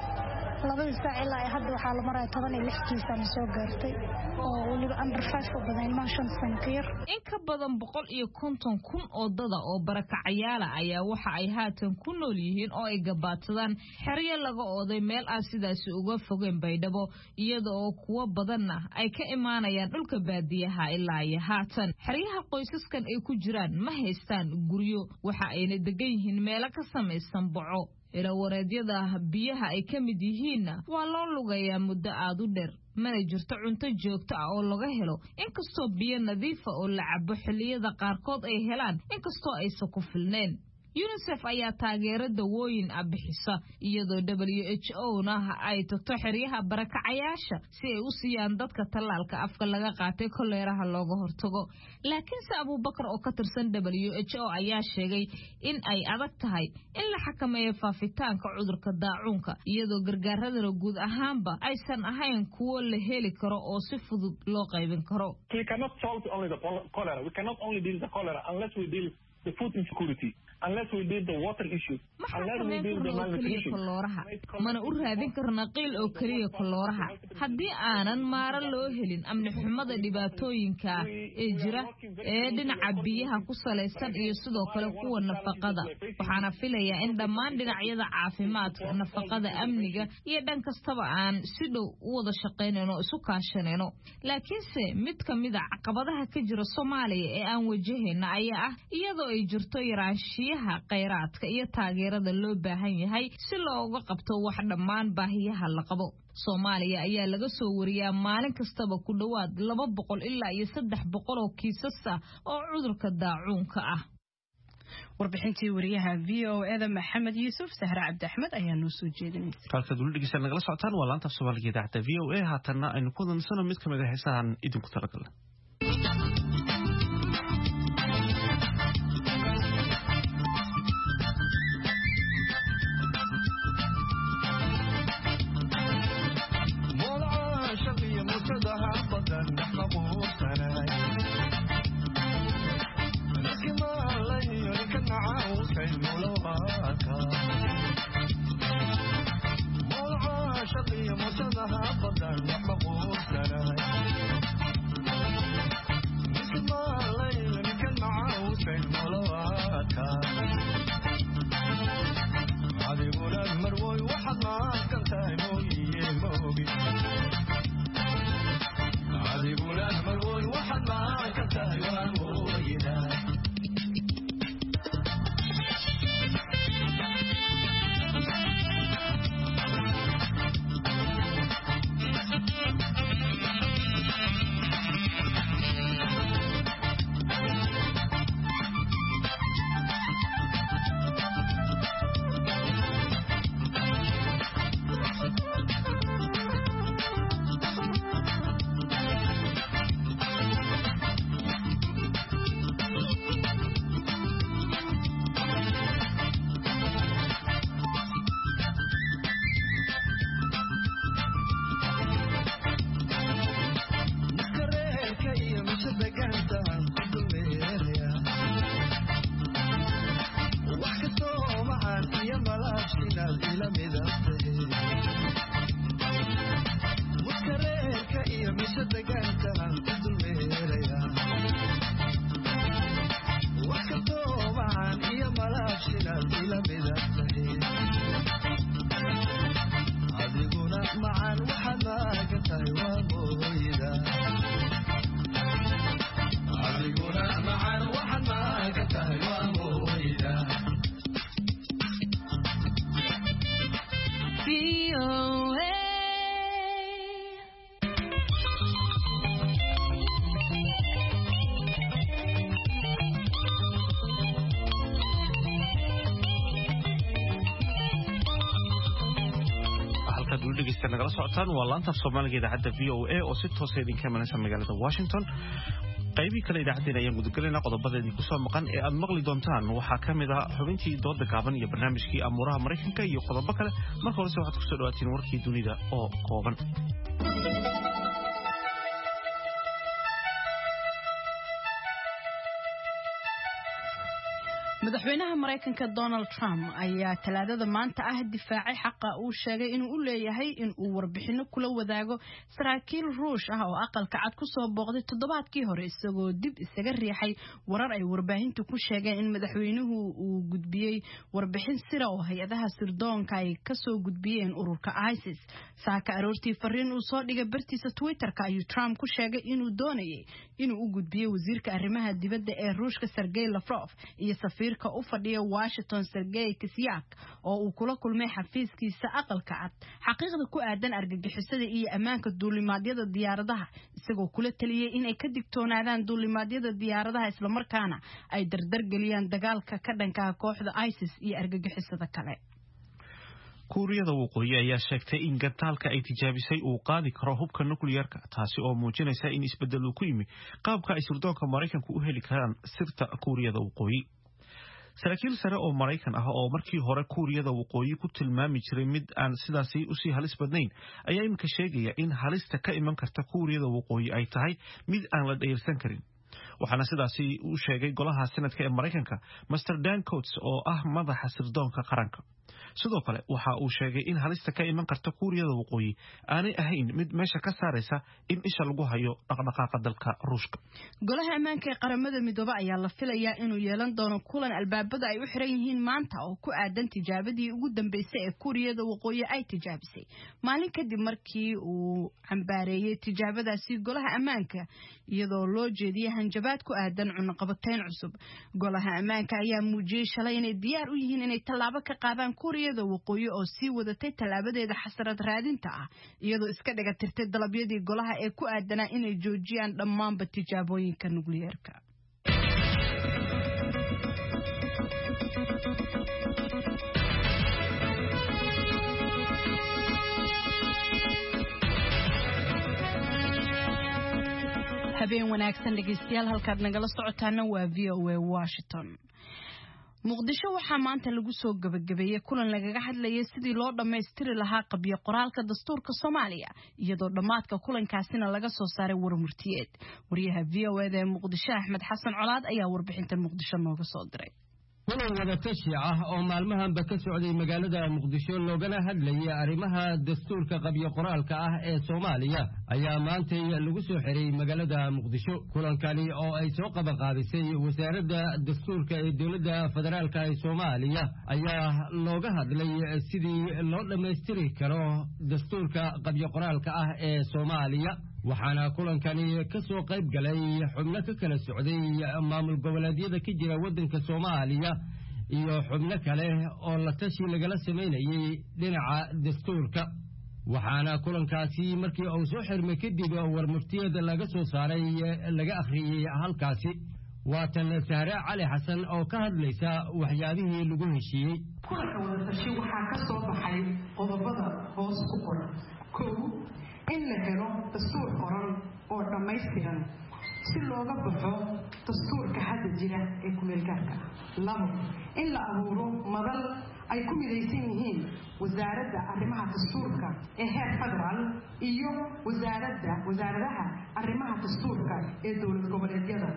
labada saac ilaa hadda waxaa la maraa toban iyo lix kiis aan soo gaartay oo waliba under five oo badan ilmaha shan sano ka yar. in ka badan boqol iyo konton kun oo dada oo barakacayaala ayaa waxa ay haatan ku nool yihiin oo ay gabaadsadaan xeryo laga ooday meel aan sidaasi uga fogeyn Baydhabo iyada oo kuwa badanna ay ka imaanayaan dhulka baadiyaha ilaa iyo haatan. xeryaha qoysaskan ay ku jiraan ma haystaan guryo waxa ayna degan yihiin meelo ka samaysan boco. ila wareedyada biyaha ay ka mid yihiin waa loo lugayaa muddo aad u dheer mana jirto cunto joogto ah oo laga helo inkastoo biyo nadiif ah oo la cabo xilliyada qaarkood ay helaan inkastoo aysan ku filneen. UNICEF ayaa taageero dawooyin ah bixisa iyadoo W H O na ay tagto xeryaha barakacayaasha si ay u siiyaan dadka talaalka afka laga qaatay koleeraha looga hortago. laakiin se Abubakar oo ka tirsan W H O ayaa sheegay in ay adag tahay in la xakameeyo faafitaanka cudurka daacuunka iyadoo gargaaradana guud ahaanba aysan ahayn kuwo la heli karo oo si fudud loo qaybin karo. We cannot solve only the cholera. We cannot only deal the cholera unless we deal the food insecurity. Unless we deal the water issue, unless we deal the malnutrition. mana u raadin karna qiil oo kaliya kolooraha haddii aanan maara loo helin amni xumada dhibaatooyinka ee jira ee dhinaca biyaha ku salaysan iyo sidoo kale kuwa nafaqada. waxaana filayaa in dhammaan dhinacyada caafimaadka nafaqada amniga iyo dhan kastaba aan si dhow u wada shaqaynayno isu kaashanayno. laakiinse mid ka mid ah caqabadaha ka jira Soomaaliya ee aan wajahayna ayaa ah iyadoo ay jirto yaraanshiyaha kheyraadka iyo taageerada loo baahan yahay si looga qabto wax dhammaan baahiyaha la qabo. Soomaaliya ayaa laga soo wariyaa maalin kastaba ku dhawaad laba boqol ilaa iyo saddex boqol oo kiisas ah oo cudurka daacuunka ah. warbixintii wariyaha V O A da Maxamed Yuusuf Sahra Cabdi Axmed ayaa noo soo jeedinaysa. halka duldigiisa nagala socotaan waa laanta Soomaaliga idaacada V O A haatana aynu ku danaysano mid kamid ah heesahan idinku talagalay. nagala socotaan waa laanta Soomaaliga idaacada V O A oo si toos ah idinka imanaysa magaalada Washington qaybi kale idaacadina ayaan gudagalaynaa qodobadeedii ku soo maqan ee aad maqli doontaan waxaa ka mid ah xubintii dooda gaaban iyo barnaamijkii amuuraha Mareykanka iyo qodobo kale marka hore waxaad ku soo dhawaatiin warkii dunida oo kooban madaxweynaha Mareykanka Donald Trump ayaa talaadada maanta ah difaacay xaqa uu sheegay inuu u leeyahay in uu warbixino kula wadaago saraakiil Ruush ah oo aqalka cad ku soo booqday toddobaadkii hore isagoo dib isaga riixay warar ay warbaahintu ku sheegeen in madaxweynuhu uu gudbiyay warbixin sir oo hay'adaha sirdoonka ay ka soo gudbiyeen ururka ISIS saaka aroortii fariin uu soo dhigay bartiisa Twitter-ka ayuu Trump ku sheegay inuu doonayay inuu u gudbiyo wasiirka arrimaha dibadda ee Ruushka Sergey Lavrov iyo safiir ka u fadhiya Washington Sergey Kislyak oo uu kula kulmay xafiiskiisa aqalka cad xaqiiqda ku aadan argagixisada iyo amaanka duulimaadyada diyaaradaha isagoo kula taliyay in ay ka digtoonaadaan duulimaadyada diyaaradaha isla markaana ay dardar galiyaan dagaalka ka dhanka ah kooxda ISIS iyo argagixisada kale Kuuriyada Waqooyi ayaa sheegtay in gantaalka ay tijaabisay uu qaadi karo hubka nuclearka taasi oo muujinaysa in isbedel ku yimi qaabka ay sirdoonka Mareykanku u heli karaan sirta Kuuriyada Waqooyi saraakiil sare oo Mareykan ah oo markii hore Kuuriyada Waqooyi ku tilmaami jiray mid aan sidaasi u sii halis badnayn ayaa imka sheegaya in halista ka iman karta Kuuriyada Waqooyi ay tahay mid aan la dheersan karin waxaana sidaasi uu sheegay golaha sanadka ee Mareykanka Mister Dan Coats oo ah madaxa sirdoonka qaranka sidoo kale waxa uu sheegay in halista ka iman karta Kuuriyada Waqooyi aanay ahayn mid meesha ka saaraysa in isha lagu hayo dhaqdhaqaaqa dalka Ruushka golaha ammaanka ee qaramada midooba ayaa la filayaa inuu yeelan doono kulan albaabada ay u xiran yihiin maanta oo ku aadan tijaabadii ugu dambeysay ee Kuuriyada Waqooyi ay tijaabisay maalin kadib markii uu cambaareeyay tijaabadaasi golaha ammaanka iyadoo loo jeediyay hanjabaad ku aadan cunaqabateyn cusub golaha ammaanka ayaa muujiyay shalay inay diyaar u yihiin inay tallaabo ka qaadaan Kuuriyada Waqooyi oo sii wadatay talaabadeeda xasarad raadinta ah iyadoo iska dhiga tirtay dalabyadii golaha ee ku aadanaa inay joojiyaan dhammaan tijaabooyinka nuclearka habeen wanaagsan dhageystayaal halkaad nagala socotaana waa V O A Washington muqdisho waxaa maanta lagu soo gabagabeeyay kulan lagaga hadlayay sidii loo dhameystiri lahaa qabyo qoraalka dastuurka Soomaaliya iyadoo dhamaadka kulankaasina laga soo saaray warmurtiyeed wariyaha V O A ee Muqdisho Axmed Xasan Colaad ayaa warbixinta Muqdisho nooga soo diray kulan wada tashi ah oo maalmahanba ka socday magaalada Muqdisho loogana hadlayay arrimaha dastuurka qabyo qoraalka ah ee Soomaaliya ayaa maanta lagu soo xiray magaalada Muqdisho kulankani oo ay soo qaban qaadisay wasaaradda dastuurka ee dawladda federaalka ee Soomaaliya ayaa looga hadlay sidii loo dhameystiri karo dastuurka qabyo qoraalka ah ee Soomaaliya waxaana kulankani ka soo qayb galay xubno ka kala socday maamul goboleedyada ka jira waddanka Soomaaliya iyo xubno kale oo la tashi lagala sameeyay dhinaca dastuurka waxaana kulankaasi markii uu soo xirmay kadib warmurtiyada laga soo saaray laga akhriyay halkaasi waatan Sahra Cali Xasan oo ka hadlaysa waxyaabihii lagu heshiiyay kulanka wada tashi waxaa ka soo baxay qodobada hoos ku qoran kow in la helo dastuur qoran oo dhammaystiran si looga baxo dastuurka hadda jira ee kumeelgaarka labo in la abuuro madal ay ku midaysan yihiin wasaaradda arrimaha dastuurka ee heer federaal iyo wasaaradda wasaaradaha arrimaha dastuurka ee dowlad goboleedyada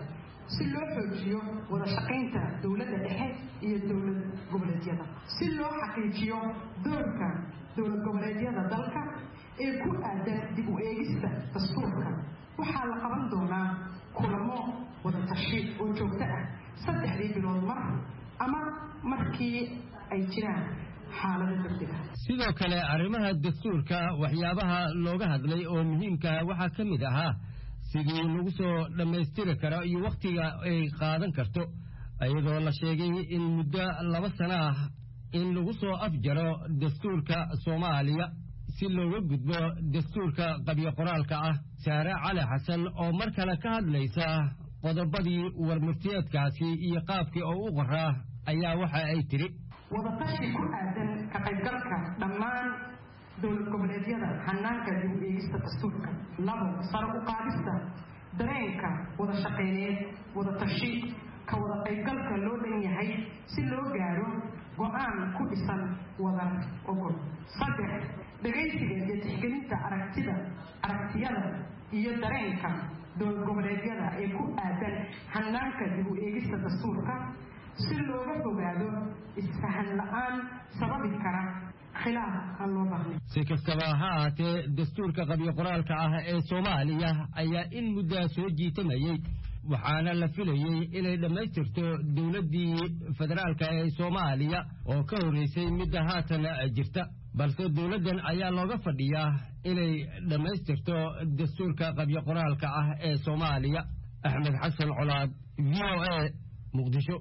si loo xoojiyo wada shaqaynta dowladda dhexe iyo dowlad goboleedyada si loo xaqiijiyo doorka dowlad goboleedyada dalka ee ku aadan dib u eegista dastuurka waxaa la qaban doonaa kulamo wada tashi oo joogto ah saddexdii bilood mar ama markii ay jiraan xaalado degdeg ah sidoo kale arrimaha dastuurka waxyaabaha looga hadlay oo muhiimka waxaa ka mid ahaa sidii lagu soo dhammaystiri karo iyo wakhtiga ay qaadan karto iyadoo la sheegay in muddo laba sano ah in lagu soo afjaro dastuurka Soomaaliya si looga gudbo dastuurka qabyo qoraalka ah Saare Cali Xasan oo mar kale ka hadlaysa qodobadii warmurtiyeedkaasi iyo qaabkii oo u qoraa ayaa waxa ay tiri wada tashi ku aadan ka qaybgalka dhammaan dowlad goboleedyada hanaanka dib u eegista dastuurka labo sare u qaadista dareenka wada shaqeyneed wada tashi ka wada qaybgalka loo dhan yahay si loo gaaro go'aan ku dhisan wada ogol saddex dhagaysiga iyo tixgelinta aragtida aragtiyada iyo dareenka dowlad goboleedyada ee ku aadan hanaanka dib u eegista dastuurka si looga fogaado isfahan la'aan sababi kara khilaaf aan loo baahnayn si kastaba ha ahaatee dastuurka qabyo qoraalka ah ee Soomaaliya ayaa in muddo soo jiitamayay waxaana la filayay inay dhammaystirto dowladdii federaalka ee Soomaaliya oo ka horeysay midda haatan jirta balse dowladdan ayaa looga fadhiyaa inay dhammaystirto dastuurka qabyo qoraalka ah ee Soomaaliya Axmed Xasan Colaad V O A Muqdisho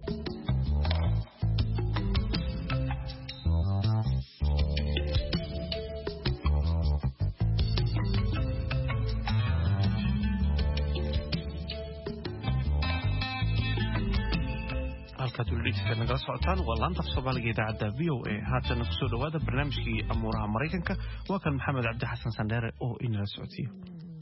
halkaad weli dhegeysataan nagala socotaan waa laanta af Soomaaliga idaacadda V O A haatan ku soo dhawaada barnaamijkii amuuraha Mareykanka waa kan Maxamed Cabdi Xasan Sandheere oo inala socodsiyo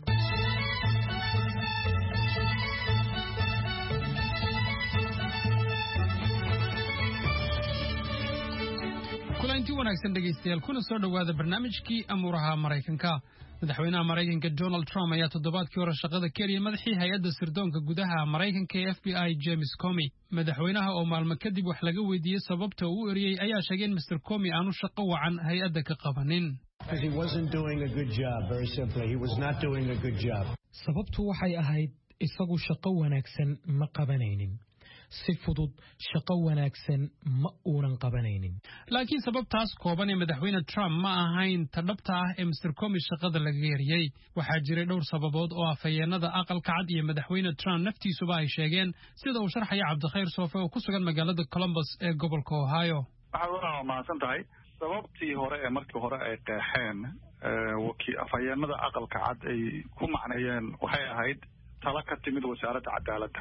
kulanti wanaagsan dhegeystayaal kuna soo dhawaada barnaamijkii amuuraha Mareykanka madaxweynaha Mareykanka Donald Trump ayaa toddobaadkii hore shaqada ka eriyay madaxii hay'adda sirdoonka gudaha Mareykanka ee F B I James Comey madaxweynaha oo maalmo kadib wax laga weydiiyay sababta uu u eriyay ayaa sheegay in Mister Comey aanu shaqo wacan hay'adda ka qabanin he wasn't doing a good job very simply he was not doing a good job sababtu waxay ahayd isagu shaqo wanaagsan ma qabanaynin si fudud shaqo wanaagsan ma uunan qabanaynin laakiin sababtaas kooban ee madaxweyne Trump ma ahayn ta dhabta ah ee Mister Comey shaqada laga yeeriyay waxaa jiray dhowr sababood oo afayeenada aqalka cad iyo madaxweyne Trump naftiisuba ay sheegeen sida uu sharxaya Cabdikhayr Soofe oo ku sugan magaalada Columbus ee gobolka Ohio waxaa mahadsan tahay sababtii hore ee markii hore ay qeexeen wakii afayeenada aqalka cad ay ku macneeyeen waxay ahayd tala ka timid wasaaradda cadaaladda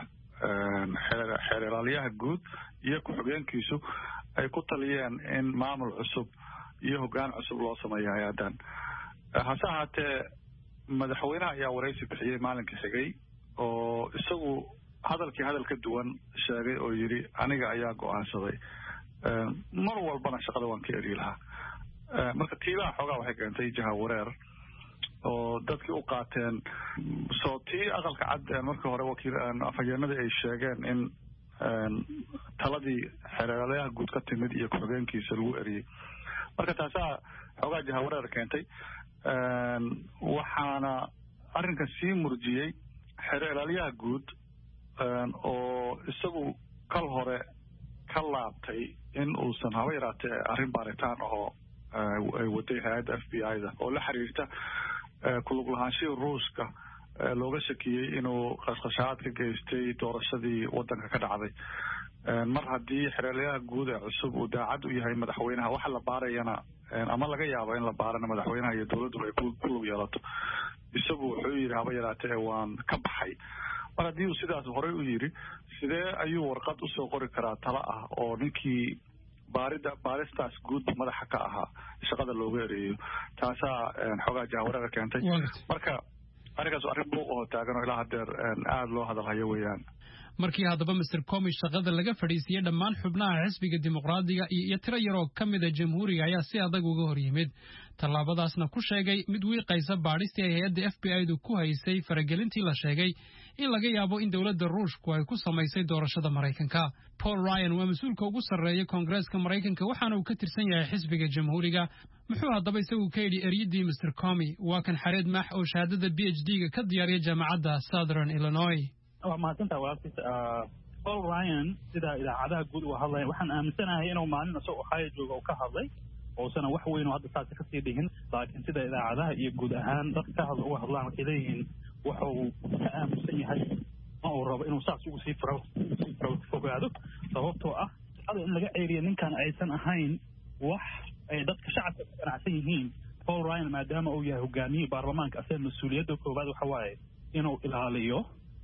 xeeralyaha guud iyo ku-xigeenkiisu ay ku taliyeen in maamul cusub iyo hoggaan cusub loo sameeyo hay-adan hase ahaatee madaxweynaha ayaa waraysi bixiyey maalinkii xigay oo isagu hadalkii hadal ka duwan sheegay oo yidhi aniga ayaa go'aansaday mar walbana shaqada waan ka eri lahaa marka tiibaha xoogaa waxay keentay jaha wareer oo dadkii u qaateen soo tii aqalka cad markii hore wakiil afhayeenadii ay sheegeen in taladii xeeralyaha guud ka timid iyo ku-xigeenkiisa lagu eriyey marka taasaa xoogaa jahawareer keentay waxaana arrinkan sii murjiyey xeeralyaha guud oo isagu kal hore ka laabtay in uusan haba yaraatee arrin baaritaan ahoo ay waday hay-adda F B I-da oo la xiriirta kulug lahaanshihii ruushka looga shakiyey inuu qashqashaad ka geystay doorashadii waddanka ka dhacday mar haddii xeeralyaha guud ee cusub uu daacad u yahay madaxweynaha waxa la baarayana ama laga yaabo in la baarana madaxweynaha iyo dowladdu ay ku lug yeelato isagu wuxuu yidhi haba yaraatee waan ka baxay mar haddii uu sidaas horey u yidhi sidee ayuu warqad usoo qori karaa talo ah oo ninkii baarida baaristaas guudba madaxa ka ahaa shaqada looga ereeyo taasaa xoogaa jahawareera keentay marka arrinkaas arrin buuq oo taagan oo ilaa hadeer aada loo hadalhayo weeyaan markii haddaba Mister Comey shaqada laga fadhiisiyay dhammaan xubnaha xisbiga dimuqraadiga iyo tiro yaroo ka mid ah jamhuuriga ayaa si adag uga hor yimid tallaabadaasna ku sheegay mid wiiqaysa baadhistii ay hay'adda F B I-du ku haysay faragelintii la sheegay in laga yaabo in dowladda ruushku ay ku samaysay doorashada maraykanka paul ryan waa mas-uulka ugu sarreeya koongareeska maraykanka waxaana uu ka tirsan yahay xisbiga jamhuuriga muxuu haddaba isagu ka yidhi eryadii mister comi waa kan xareed maax oo shahaadada b h d-ga ka diyaariya jaamacadda southern illinois waa mahadsantaha walaalkiis paul ryan sida idaacadaha guud uu hadlaya waxaan aaminsanahay inuu maalin isagoo ohio jooga uu ka hadlay oosana wax weyn oo hadda saasi kasii dhihin laakiin sida idaacadaha iyo guud ahaan dadka ka hadla uga hadlaan waxay leeyihiin waxa uu ka aaminsan yahay ma uu rabo inuu saas ugu sii fogaado sababtoo ah ada in laga ceeriya ninkan aysan ahayn wax ay dadka shacabka ka ganacsan yihiin paul ryan maadaama uu yahay hogaamiyihii baarlamaanka asee mas-uuliyadda koowaad waxa waaye inuu ilaaliyo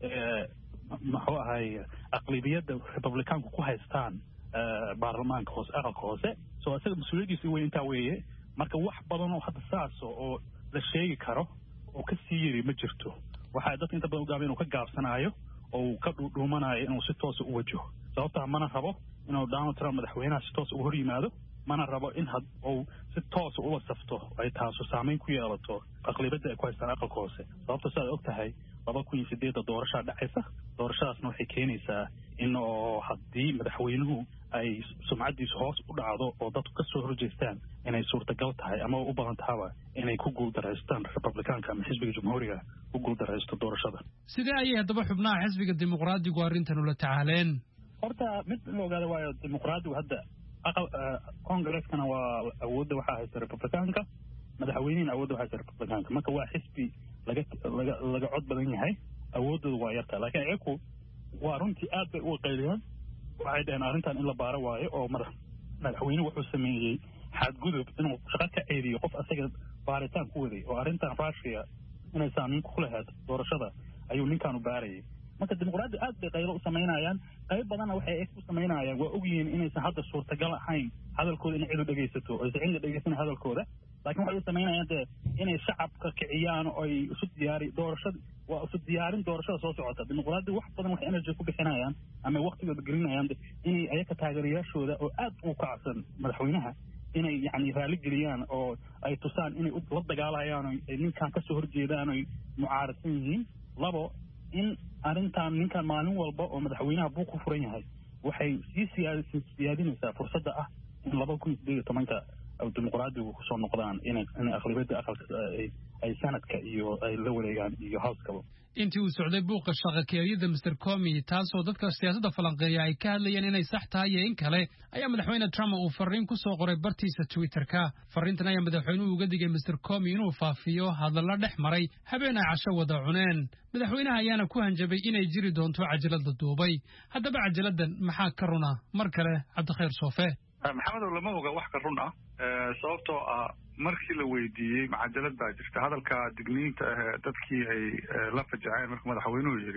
muxuu ahay aqlibiyadda republicaanku ku haystaan baarlamaanka hoose aqalka hoose soo isaga mas-uuliyaddiisa weyn intaa weeye marka wax badan oo hadda saaso oo la sheegi karo oo ka sii yiri ma jirto waxaa dadka inta badan ugaaba inuu ka gaabsanaayo oo uu ka dhuumanayo inuu si toosa u wajaho sababtaa mana rabo inuu donald trump madaxweynaha si toosa uga hor yimaado mana rabo in had uu si toosa ula safto ay taasu saamayn ku yeelato aqlibadda ay ku haystaan aqalka hoose sababta sidaad og tahay laba kun iyo sideedda doorashaa dhacaysa doorashadaasna waxay keenaysaa in oo haddii madaxweynuhu ay sumcaddiisu hoos u dhacdo oo dadku ka soo horjeestaan inay suurtagal tahay ama u badan tahaba inay ku guuldaraystaan republicaanka ama xisbiga jamhuuriga ku guuldaraysto doorashada sidee ayay haddaba xubnaha xisbiga dimuqraadigu arrintan ula tacaaleen horta mid in la ogaada waayo dimuqraadigu hadda aqal congreskana waa awoodda waxaa haysta republicaanka madaxweynihina awoodda waxaa haysta republicaanka marka waa xisbi laga laga laga cod badan yahay awooddooda waa yartaa laakiin iyaku waa runtii aad bay u qayliyeen waxay dhaheen arrintan in la baaro waayo oo madaxweyne wuxuu sameeyey xadgudub inuu shaqo ka ceediyo qof asaga baaritaan ku waday oo arrintan russia inay saamayn ku lahayd doorashada ayuu ninkaanu baarayay marka dimuqraadi aad bay qaylo u samaynayaan qayb badanna waxay u samaynayaan waa ogyihiin inaysan hadda suurtagal ahayn hadalkooda in cidu dhegaysato oo aysan cidna dhegaysan hadalkooda laakiin waxay u samaynayaan dee inay shacabka kiciyaan oo ay isu diyaari doorashada waa isu diyaarin doorashada soo socota dimuqraadi wax badan waxay energy ku bixinayaan ama waqtigooda gelinayaan inay ayaka taageerayaashooda oo aad u kacsan madaxweynaha inay yacni raali geliyaan oo ay tusaan inay la dagaalayaan oo ay ninkan ka soo horjeedaan oo mucaaradsan yihiin labo in arrintan ninkan maalin walba oo madaxweynaha buu ku furan yahay waxay sii siyaadinaysaa fursadda ah in laba kun iyo sideed iyo tobanka dimuqraadigu kusoo noqdaan inay inay aqlibiyadda aqalka ay sanadka iyo ay la wareegaan iyo housekaba intii uu socday buuqa shaqakeeyada mister comi taasoo dadka siyaasadda falanqeeya ay ka hadlayeen inay sax tahay iyo in kale ayaa madaxweyne trump uu fariin ku soo qoray bartiisa twitterka fariintan ayaa madaxweynuhu uga digay mister comi inuu faafiyo hadalla dhex maray habeen ay casho wada cuneen madaxweynaha ayaana ku hanjabay inay jiri doonto cajalada duubay haddaba cajaladan maxaa ka runa mar kale cabdikhayr soofe maxamedow lama oga wax ka run ah sababtoo ah markii la weydiiyey macajalad baa jirta hadalka digniinta ah dadkii ay la fajaceen marka madaxweynuhu yidhi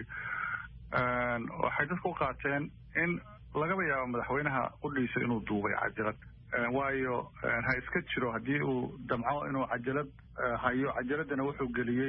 waxay dadku u qaateen in lagaba yaabo madaxweynaha qudhiisa inuu duubay cajalad waayo ha iska jiro haddii uu damco inuu cajalad hayo cajaladana wuxuu geliyey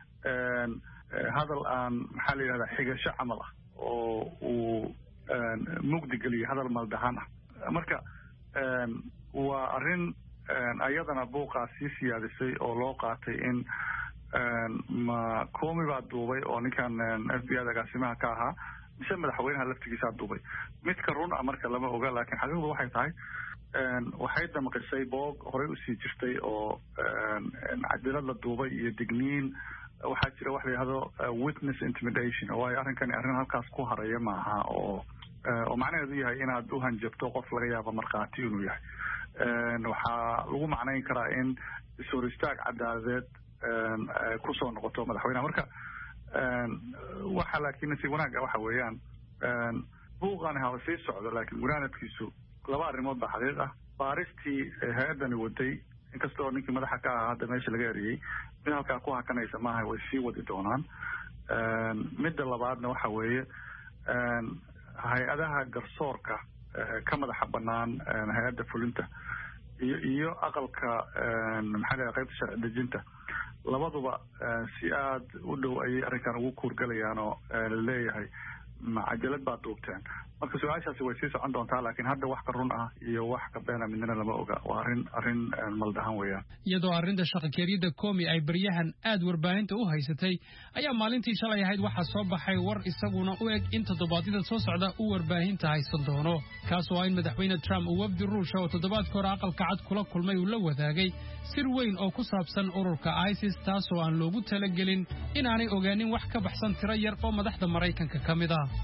hadal aan maxaa la yidhahdaa xigasho camal ah oo uu mugdi geliyey hadal maldahaan ah marka waa arrin ayadana buuqaa sii siyaadisay oo loo qaatay in ma comi baa duubay oo ninkan f b i da agaasimaha ka ahaa mise madaxweynaha laftigiisaa duubay midka run ah marka lama oga laakiin xaqiiqdu waxay tahay waxay damqisay boog horey usii jirtay oo cadilad la duubay iyo digniin waxaa jira wax la yidhahdo witness intimidation waayo arrinkani arrin halkaas ku haraya maaha oo oo macnaheedu yahay inaad u hanjabto qof laga yaabo markhaati inuu yahay waxaa lagu macnayn karaa in is-hor istaag cadaaladeed kusoo noqoto madaxweyneha marka waxa laakiin nasiib wanaagga waxa weeyaan buuqani haba sii socdo laakiin gunaanadkiisu laba arrimood baa xaqiiq ah baaristii hay-addani waday inkastoo ninkii madaxa ka ahaa hadda meesha laga eriyey mid halkaa ku hakanaysa maaha way sii wadi doonaan midda labaadna waxa weeye hay-adaha garsoorka ka madaxa banaan hay-adda fulinta iyo iyo aqalka maxaa la qaybta sharci dejinta labaduba si aad u dhow ayay arrinkan ugu kuurgalayaan oo laleeyahay macajalad baad duubteen marka su-aashaasi way sii socon doontaa laakiin hadda wax ka run ah iyo wax ka beena midna lama oga waa arrin arrin maldahan weeyaan iyadoo arrinta shaqakeeriyada Comey ay baryahan aad warbaahinta u haysatay ayaa maalintii shalay ahayd waxaa soo baxay war isaguna u eg in toddobaadyada soo socda uu warbaahinta haysan doono kaasoo ah in madaxweyne Trump uu wafdi Ruush oo toddobaadka hore aqalka cad kula kulmay uu la wadaagay sir weyn oo ku saabsan ururka ISIS taasoo aan loogu talagelin inaanay ogaanin wax ka baxsan tiro yar oo madaxda Maraykanka ka mid ah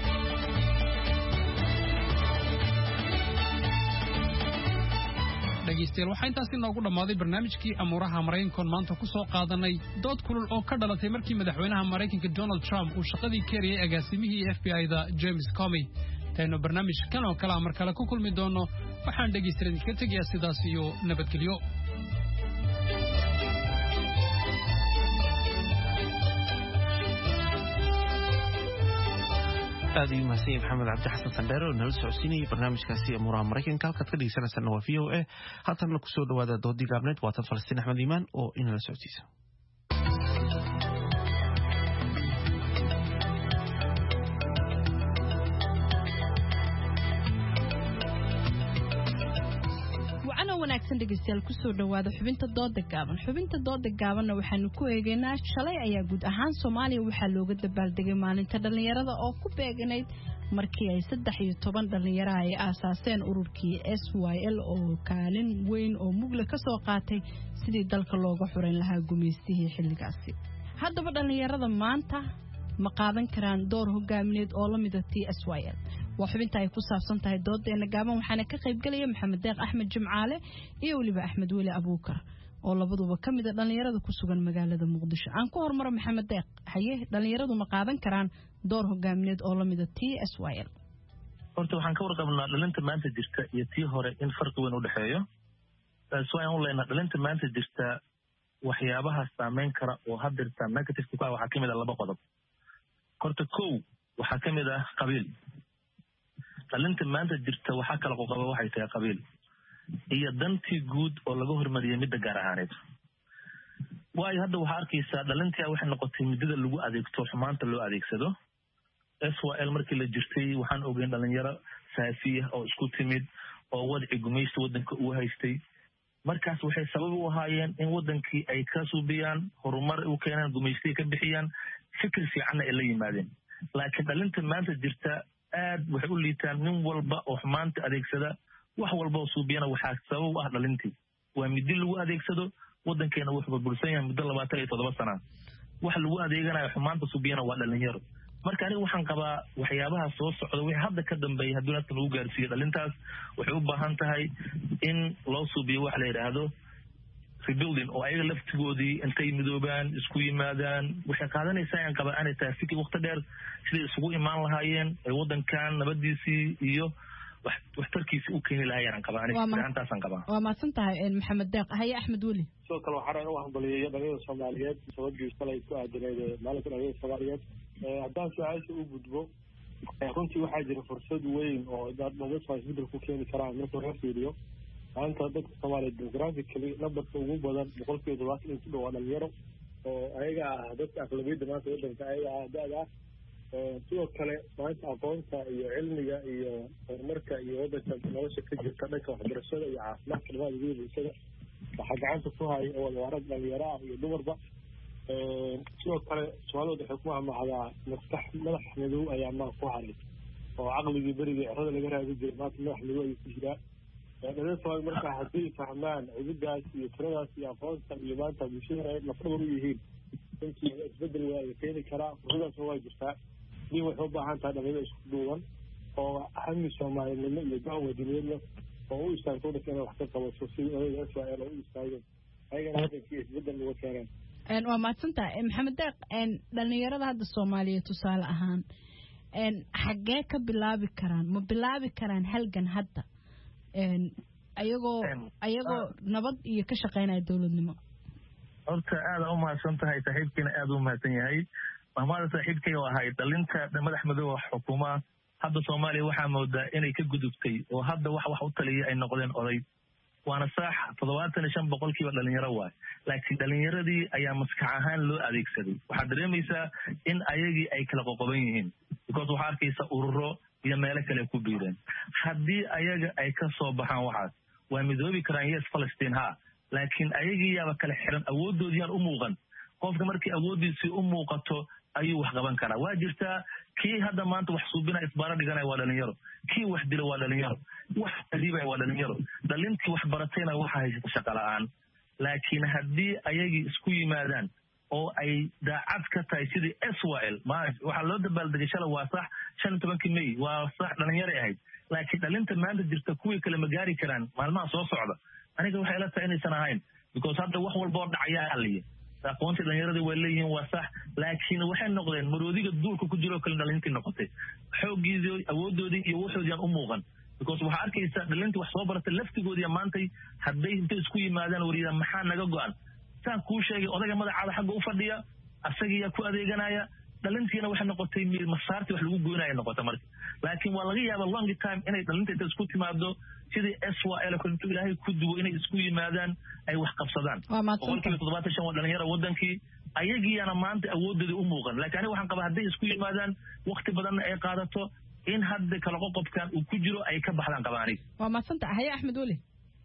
dhegeystayaal waxaa intaasi noogu dhammaaday barnaamijkii amuuraha Maraykanka maanta ku soo qaadanay dood kulul oo ka dhalatay markii madaxweynaha Maraykanka Donald Trump uu shaqadii ka eriyay agaasimihii F B I-da James Comey tayno barnaamijkan oo kale mar kale ku kulmi doono waxaan dhegeystayaal ka tegayaa sidaas iyo nabadgelyo aad iyo mahadsan maxamed cabdi xasan sandheere oo nala socodsiinayay barnaamijkaasi amuuraha Maraykanka halkaad ka dhegeysanaysaana waa V O A haatan ku soo dhawaada doodii gaabneed waa tan Falastiin Axmed Iimaan oo inala socodsiisa wanaagsan dhegeystayaal ku soo dhawaada xubinta dooda gaaban xubinta dooda gaabanna waxaanu ku eegaynaa shalay ayaa guud ahaan Soomaaliya waxaa looga dabaaldegay maalinta dhalinyarada oo ku beeganayd markii ay saddex iyo toban dhalinyaro ay aasaaseen ururkii S Y L oo kaalin weyn oo mugle ka soo qaatay sidii dalka looga xureyn lahaa gumeystihii xilligaasi haddaba dhalinyarada maanta ma qaadan karaan door hogaamineed oo la mid ah T S Y L waa xubinta ay ku saabsan tahay doodeena gaaban waxaana ka qayb galaya Maxamed Deeq Axmed Jimcaale iyo waliba Axmed Weli Abuukar oo labaduba ka mid ah dhalinyarada ku sugan magaalada Muqdisho aan ku hormaro Maxamed Deeq haye dhalinyaradu ma qaadan karaan door hogaamineed oo la mid ah T S Y L horta waxaan ka warqabnaa dhalinta maanta jirta iyo tii hore in farqi weyn u dhaxeeyo soo aan leena dhalinta maanta jirta waxyaabaha saameyn kara oo hadirta negative ku ah waxa kamid ah laba qodob horta kow waxa kamid ah qabiil dhalinta maanta jirta waxa kala qoqoba waxay tahay qabiil iyo dantii guud oo laga hormariyay mid gaar ahaaneed waayo hadda waxa arkaysaa dhalintii waxay noqotay midada lagu adeegto xumaanta loo adeegsado S Y L markii la jirtay waxaan ogeyn dhalinyaro saafiya oo isku timid oo wadci gumaysta wadanka uu haystay markaas waxay sabab u ahaayeen in wadankii ay ka suubiyaan horumar u keenaan gumaystii ka bixiyaan fikir fiican ay la yimaadeen laakiin dhalinta maanta jirta aad waxay u liitaan nin walba oo xumaanta adeegsada wax walba oo suubiyana waxaa sabab u ah dhalintii waa midi lagu adeegsado wadankeena wuxuu burbursan yahay muddo labaatan iyo toddoba sano wax lagu adeeganayo xumaanta suubiyana waa dhalinyaro marka aniga waxaan qabaa waxyaabaha soo socda wixii hadda ka dambeeyay haddii dadka lagu gaarsiiyo dhalintaas waxay u baahan tahay in loo suubiyo wax la yidhaahdo rebuilding oo ayaga laftigoodii intay midoobaan isku yimaadaan waxay qaadanaysaa in qabaa inay tahay fikir waqti dheer siday isugu imaan lahaayeen ee wadankan nabadiisii iyo waxtarkiisii u keeni lahaayeen qabaa anigaantaasan qabaa waa mahadsan tahay maxamed deeq haye axmed weli sidoo kale waxaan u hambaliyay dhalinyarada soomaaliyeed sababkii shalay ku aadanayd maalinta dhalinyarada soomaaliyeed haddaan su-aasha u gudbo runtii waxaa jira fursad weyn oo dhalinyarada isbedel ku keeni karaan marka laga fiiriyo maanta dadka soomaaliyeed demographically numberka ugu badan boqolkiiba todobaatan in ku dhawaa dhalinyaro oo ayaga ah dadka aqlabiyadda maanta wadanka ayaga ah da-da ah sidoo kale maanta aqoonta iyo cilmiga iyo horumarka iyo wadanka nolosha ka jirta dhanka waxbarashada iyo caafimaadka dhammaan guud bulshada waxaa gacanta ku haya oo wadawaarad dhalinyaro ah iyo dumarba sidoo kale soomaalida waxay ku mahmahdaa maskax madax madow ayaa maa ku haray oo caqligii berigii cirada laga raadi jiray maanta madax madow ayuu ku jiraa dhalinyarada soomaalida marka haddii fahmaan cididaas iyo tiradaas iyo aqoonta iyo maanta bulshada lafdhabar u yihiin runtii isbedel waa ay keeni karaa fursadaasna waa jirtaa dii waxay u baahan tahay dhalinyarada isku duuban oo hami soomaalinimo iyo go-aan wadaniyeedna oo u istaagto wadanka inay wax ka qabato sidii odayga S Y L oo u istaageen ayagana wadankii isbedel uga keeneen waa mahadsantahay maxamed deeq dhalinyarada hadda soomaaliya tusaale ahaan xaggee ka bilaabi karaan ma bilaabi karaan halgan hadda ayagoo ayagoo nabad iyo ka shaqeynaya dowladnimo horta aada u mahadsan tahay saaxiibkiina aada u mahadsan yahay mahmaada saaxiibkay oo ahay dhalinta madax madow xukuma hadda soomaaliya waxaa moodaa inay ka gudubtay oo hadda wax wax u taliya ay noqdeen oday waana saax toddobaatan iyo shan boqolkiiba dhalinyaro waay laakiin dhalinyaradii ayaa maskax ahaan loo adeegsaday waxaad dareemaysaa in ayagii ay kala qoqoban yihiin because waxaa arkaysa ururo iyo meelo kale ku biireen haddii ayaga ay ka soo baxaan waxaas waa midoobi karaan yes Palestine ha laakiin ayagii yaaba kala xiran awoodoodii u muuqan qofka markii awoodiisii u muuqato ayuu wax qaban karaa waa jirtaa kii hadda maanta wax suubina isbaara dhiganaya waa dhalinyaro kii wax dila waa dhalinyaro wax qadiibaya waa dhalinyaro dhalintii wax baratayna waxa haysata shaqo la'aan laakiin haddii ayagii isku yimaadaan oo ay daacad ka tahay sidii Israel ma waxa loo dabaaldegay shalay waa sax shan iyo tobankii May waa sax dhalinyaro ahayd laakiin dhalinta maanta jirta kuwii kale ma gaari karaan maalmaha soo socda aniga waxay la tahay inaysan ahayn because hadda wax walba oo dhacaya aliye aqoonta dhalinyarada way leeyihiin waa sax laakiin waxay noqdeen maroodiga duulka ku jiro kale dhalintii noqotay xoogiisii awoodoodii iyo waxoodii u muuqan because waxa arkaysa dhalintii wax soo baratay laftigoodii maantay hadday intay isku yimaadaan wariyada maxaa naga go'an taan ku sheegay odaga magacaada xagga u fadhiya asagiya ku adeeganaya dhalintiina waxay noqotay mid masaarti wax lagu goynaayo noqota marka laakiin waa laga yaabaa long time inay dhalinta isku timaado sidii Israel kuntu ilaahay ku duwo inay isku yimaadaan ay wax qabsadaan boqolkiiba toddobaatan iyo shan waa dhalinyaro wadankii ayagiina maanta awoodooda u muuqan laakiin aniga waxaan qabaa hadday isku yimaadaan waqti badan ay qaadato in hadda kala qoqobkan uu ku jiro ay ka baxdaan qabaani waa maasanta haya Axmed Wali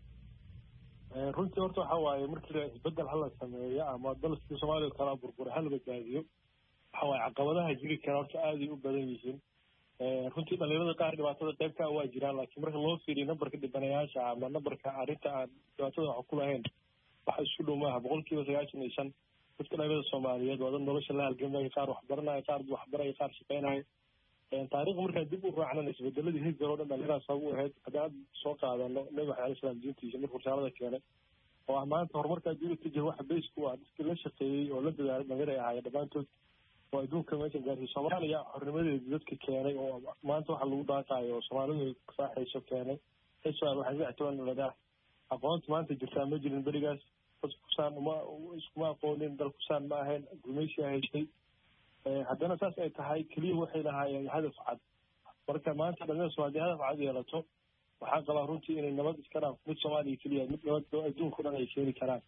runtii horta waxa waaye markii la isbedel hal la sameeyo ama dalka Soomaaliya kala burbur hal badbaadiyo waxa waaye caqabadaha jiri kara horta aad u badan yihiin runtii dhalinyarada qaar dhibaatada qayb ka waa jiraan laakiin marka loo fiiriyo nambarka dhibanayaasha ama nambarka arrinta aan dhibaatada wax ku lahayn waxa isku dhow maaha boqolkiiba sagaashan iyo shan dadka dhalinyarada Soomaaliyeed waa dad nolosha la halgamay qaar wax baranaya qaar wax baray qaar shaqeynaya taariikhda marka dib u raacnaan isbedeladii hijra oo dhan dhalinyarada sabab u ahayd hadaan soo qaadano nabi maxamed sallallahu alayhi diintiisa markuu risaalada keenay oo ah maanta horumarka adduunka jira waxa base ku ah dadka la shaqeeyay oo la dadaalay dhalinyarada ahaayeen dhammaantood oo adduunka meesha gaarsiiyay Soomaaliya xornimadeeda dadka keenay oo maanta waxa lagu daaqayo oo Soomaalidu saaxayso keenay Israel waxay leedahay leedahay aqoonta maanta jirta ma jirin barigaas kusaan uma isku aqoonin dal kusaan ma ahayn gumaysi haystay haddana saas ay tahay kaliya waxay lahaayeen hadaf cad marka maanta dhalinyarada Soomaaliya hadaf cad yeelato waxaan qabaa runtii inay nabad iska dhaaf mid Soomaaliya kaliya mid nabad oo adduunka dhan ay keeni karaan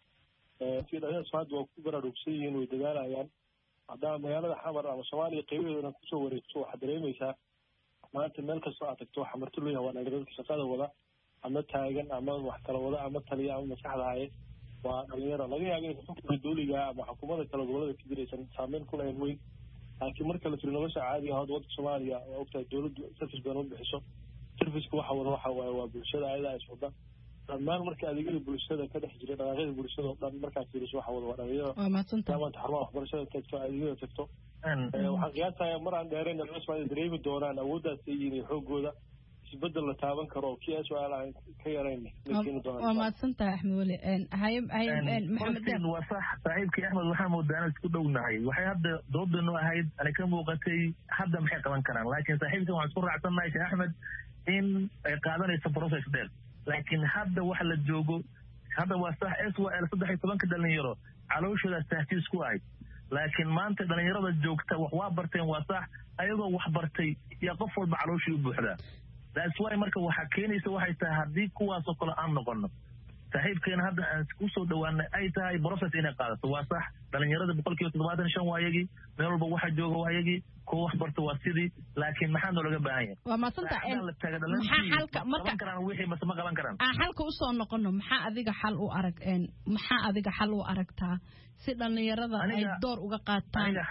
si dhalinyarada Soomaaliya waa ku baraarugsan yihiin way dadaalayaan haddana magaalada xamar ama Soomaaliya qaybadeedana kusoo wareegto waxaad dareemaysaa maanta meel kastoo aad tagto waxaa marti loo yahay waa dhalinyarada shaqada wada ama taagan ama wax kala wada ama taliya ama maskaxda haye waa dhalinyaro laga yaabo in xukunka dowliga ama xukuumadda kala gobolada ka jiraysan saameyn ku lahayn weyn laakiin marka la fiiriyo nolosha caadiga ah waddanka Soomaaliya waa ogtahay dowladdu service badan u bixiso service-ka waxa wada waxa waaye waa bulshada ayada is wada dhammaan marka adeegyada bulshada ka dhex jira dhaqaaqyada bulshada oo dhan markaa fiiriso waxa wada waa dhalinyaro waa maadsantahay maanta xarumaha waxbarashada tagto adeegyada tagto waxaan qiyaasayaa mar aan dheerayn dhalinyarada Soomaaliya dareemi doonaan awooddaas ay yihiin iyo xoogooda isbedel la taaban karo kii su'aalaha ka yarayn waa maadsantahay Axmed Wali haye haye maxamed waa sax saaxiibkii Axmed waxaan moodaan isku dhownahay waxay hadda doodano ahayd ana ka muuqatay hadda maxay qaban karaan laakiin saaxiibkii waxaan isku raacsanahay Sheekh Axmed in ay qaadanayso process dheer laakiin hadda waxa la joogo hadda waa sax Israel saddex iyo toban dhalinyaro calooshooda tahtiis ku ahayd laakiin maanta dhalinyarada joogta wax waa barteen waa sax ayagoo wax bartay iyo qof walba calooshii u buuxdaa that's why marka waxa keenaysa waxay tahay haddii kuwaas oo kale aan noqono saaxiibkeena hadda aan ku soo dhawaanay ay tahay process inay qaadato waa sax dhalinyarada boqolkiiba toddobaatan iyo shan waa ayagii meel walba waxa jooga waa ayagii kuwa wax barta waa sidii laakiin maxaa noolaga baahan yahay waa maadsantahay maxaa xalka marka karaan wixii mas ma qaban karaan aan xalka u soo noqono maxaa adiga xal u arag maxaa adiga xal u aragtaa si dhalinyarada ay door uga qaataan aniga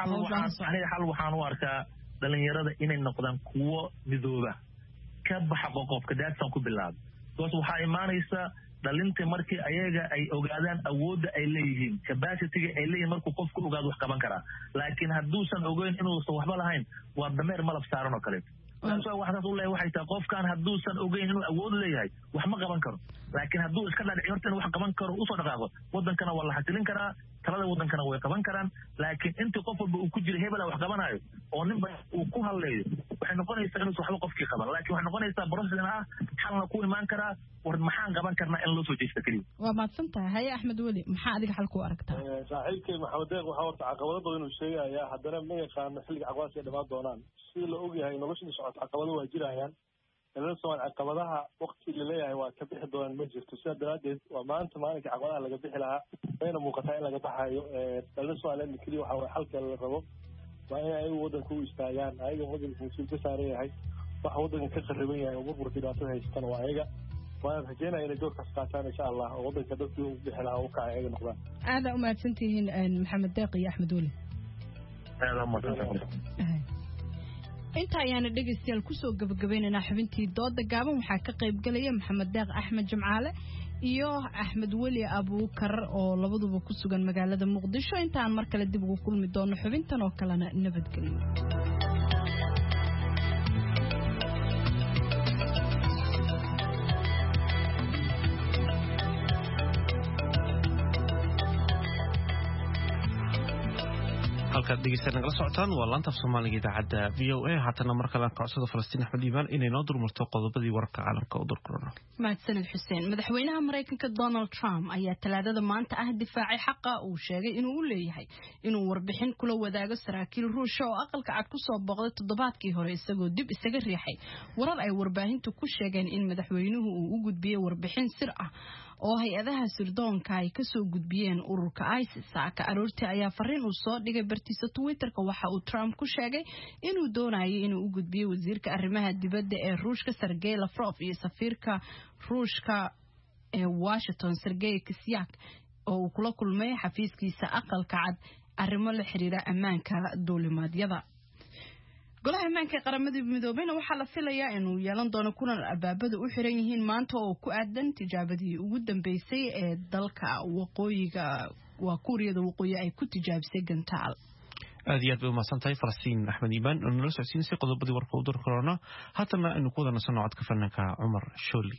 xal waxaan u arkaa dhalinyarada inay noqdaan kuwo midooba ka baxa qoqofka daadsan ku bilaab because waxaa imaanaysa dhalinta markii ayaga ay ogaadaan awoodda ay leeyihiin capacity-ga ay leeyihiin markuu qofku ogaado wax qaban karaa laakiin hadduusan ogeyn inuusan waxba lahayn waa dameer malab saaran oo kaleeto sababtoo waxaas u leeyahay waxay tahay qofkan hadduusan ogeyn inuu awood leeyahay wax ma qaban karo laakiin hadduu iska dhaadhici horta inuu wax qaban karo usoo dhaqaaqo wadankana waa la xasilin karaa talada wadankana way qaban karaan laakiin intii qof walba uu ku jira hebela wax qabanayo oo ninba uu ku hadlayo waxay noqonaysaa inuusan waxba qofkii qaban laakiin waxay noqonaysaa process ah xalna ku imaan karaa war maxaan qaban karnaa in loo soo jeesta keliya waa maadsantahay haye Axmed Wali maxaa adiga xal ku aragtaa saaxiibkay maxamed deeq waxa horta caqabado badan uu sheegayaa haddana ma yaqaano xilliga caqabadaas ay dhamaan doonaan si la ogyahay nolosha socota caqabado waa jirayaan dhalinyarada Soomaaliya caqabadaha waqti la leeyahay waa ka bixi doonaan ma jirto sidaa daraadeed waa maanta maalinka caqabadaha laga bixi lahaa wayna muuqataa in laga baxayo dhalinyarada Soomaaliya keliya waxa xalka la rabo waa in ay waddanka u istaagaan ayaga waddanka mas-uul ka saaran yahay waxa waddanka ka qariban yahay oo burburka dhibaatada haystaan waa ayaga waan rajeynaya inay doorkaas qaataan insha allah oo waddanka dadkii u bixi lahaa u kacay ayaga noqdaan aada u mahadsantihiin maxamed deeq iyo axmed weli inta ayaana dhegaystayaal kusoo gabagabaynaynaa xubintii dooda gaaban waxaa ka qayb galaya maxamed deeq axmed jimcaale iyo axmed weli abuukar oo labaduba ku sugan magaalada muqdisho intaan mar kale dib ugu kulmi doono xubintan oo kalena nabadgelyo halkaad dhegeystayaal nagala socotaan waa laanta af soomaaliga idaacadda v o a haatana mar kale codsada falastiin axmed iimaan inay noo durmarto qodobadii wararka caalamka u durkurano mahadsanid xuseen madaxweynaha maraykanka donald trump ayaa talaadada maanta ah difaacay xaqa uu sheegay inuu u leeyahay inuu warbixin kula wadaago saraakiil ruusha oo aqalka cad ku soo booqday toddobaadkii hore isagoo dib isaga riixay warar ay warbaahintu ku sheegeen in madaxweynuhu uu u gudbiyey warbixin sir ah oo hay-adaha sirdoonka ay ka soo gudbiyeen ururka isis saaka aroortii ayaa fariin uu soo dhigay bartiisa twitterka waxa uu Trump ku sheegay inuu doonayo inuu u gudbiyo wasiirka arrimaha dibadda ee Ruushka Sergey Lavrov iyo safiirka Ruushka ee Washington Sergey Kislyak oo uu kula kulmay xafiiskiisa aqalka cad arrimo la xiriira ammaanka duulimaadyada golaha ammaanka qaramada midoobeyna waxaa la filayaa inuu yeelan doono kulan albaabada u xiran yihiin maanta oo ku aadan tijaabadii ugu dambeysay ee dalka waqooyiga waa kuuriyada waqooyi ay ku tijaabisay gantaal aad iyo aad bay umahadsan tahay falastiin axmed iibaan oo nala socodsiinisay qodobadii warka u dur korona haatana aynu ku wada nasanno codka fanaanka cumar shooli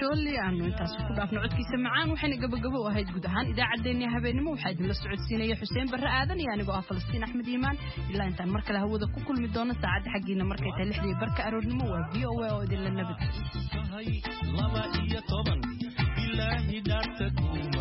indhooli aanu intaas ku dhaafno codkiisa macaan waxayna gabagabo u ahayd guud ahaan idaacaddeenii habeenimo waxaa idinla socodsiinaya xuseen barre aadan iyo anigoo ah falastiin axmed iimaan ilaa intaan mar kale hawada ku kulmi doono saacadda xaggiina markay tahay lixdii barka aroornimo waa v o a oo idinla nabad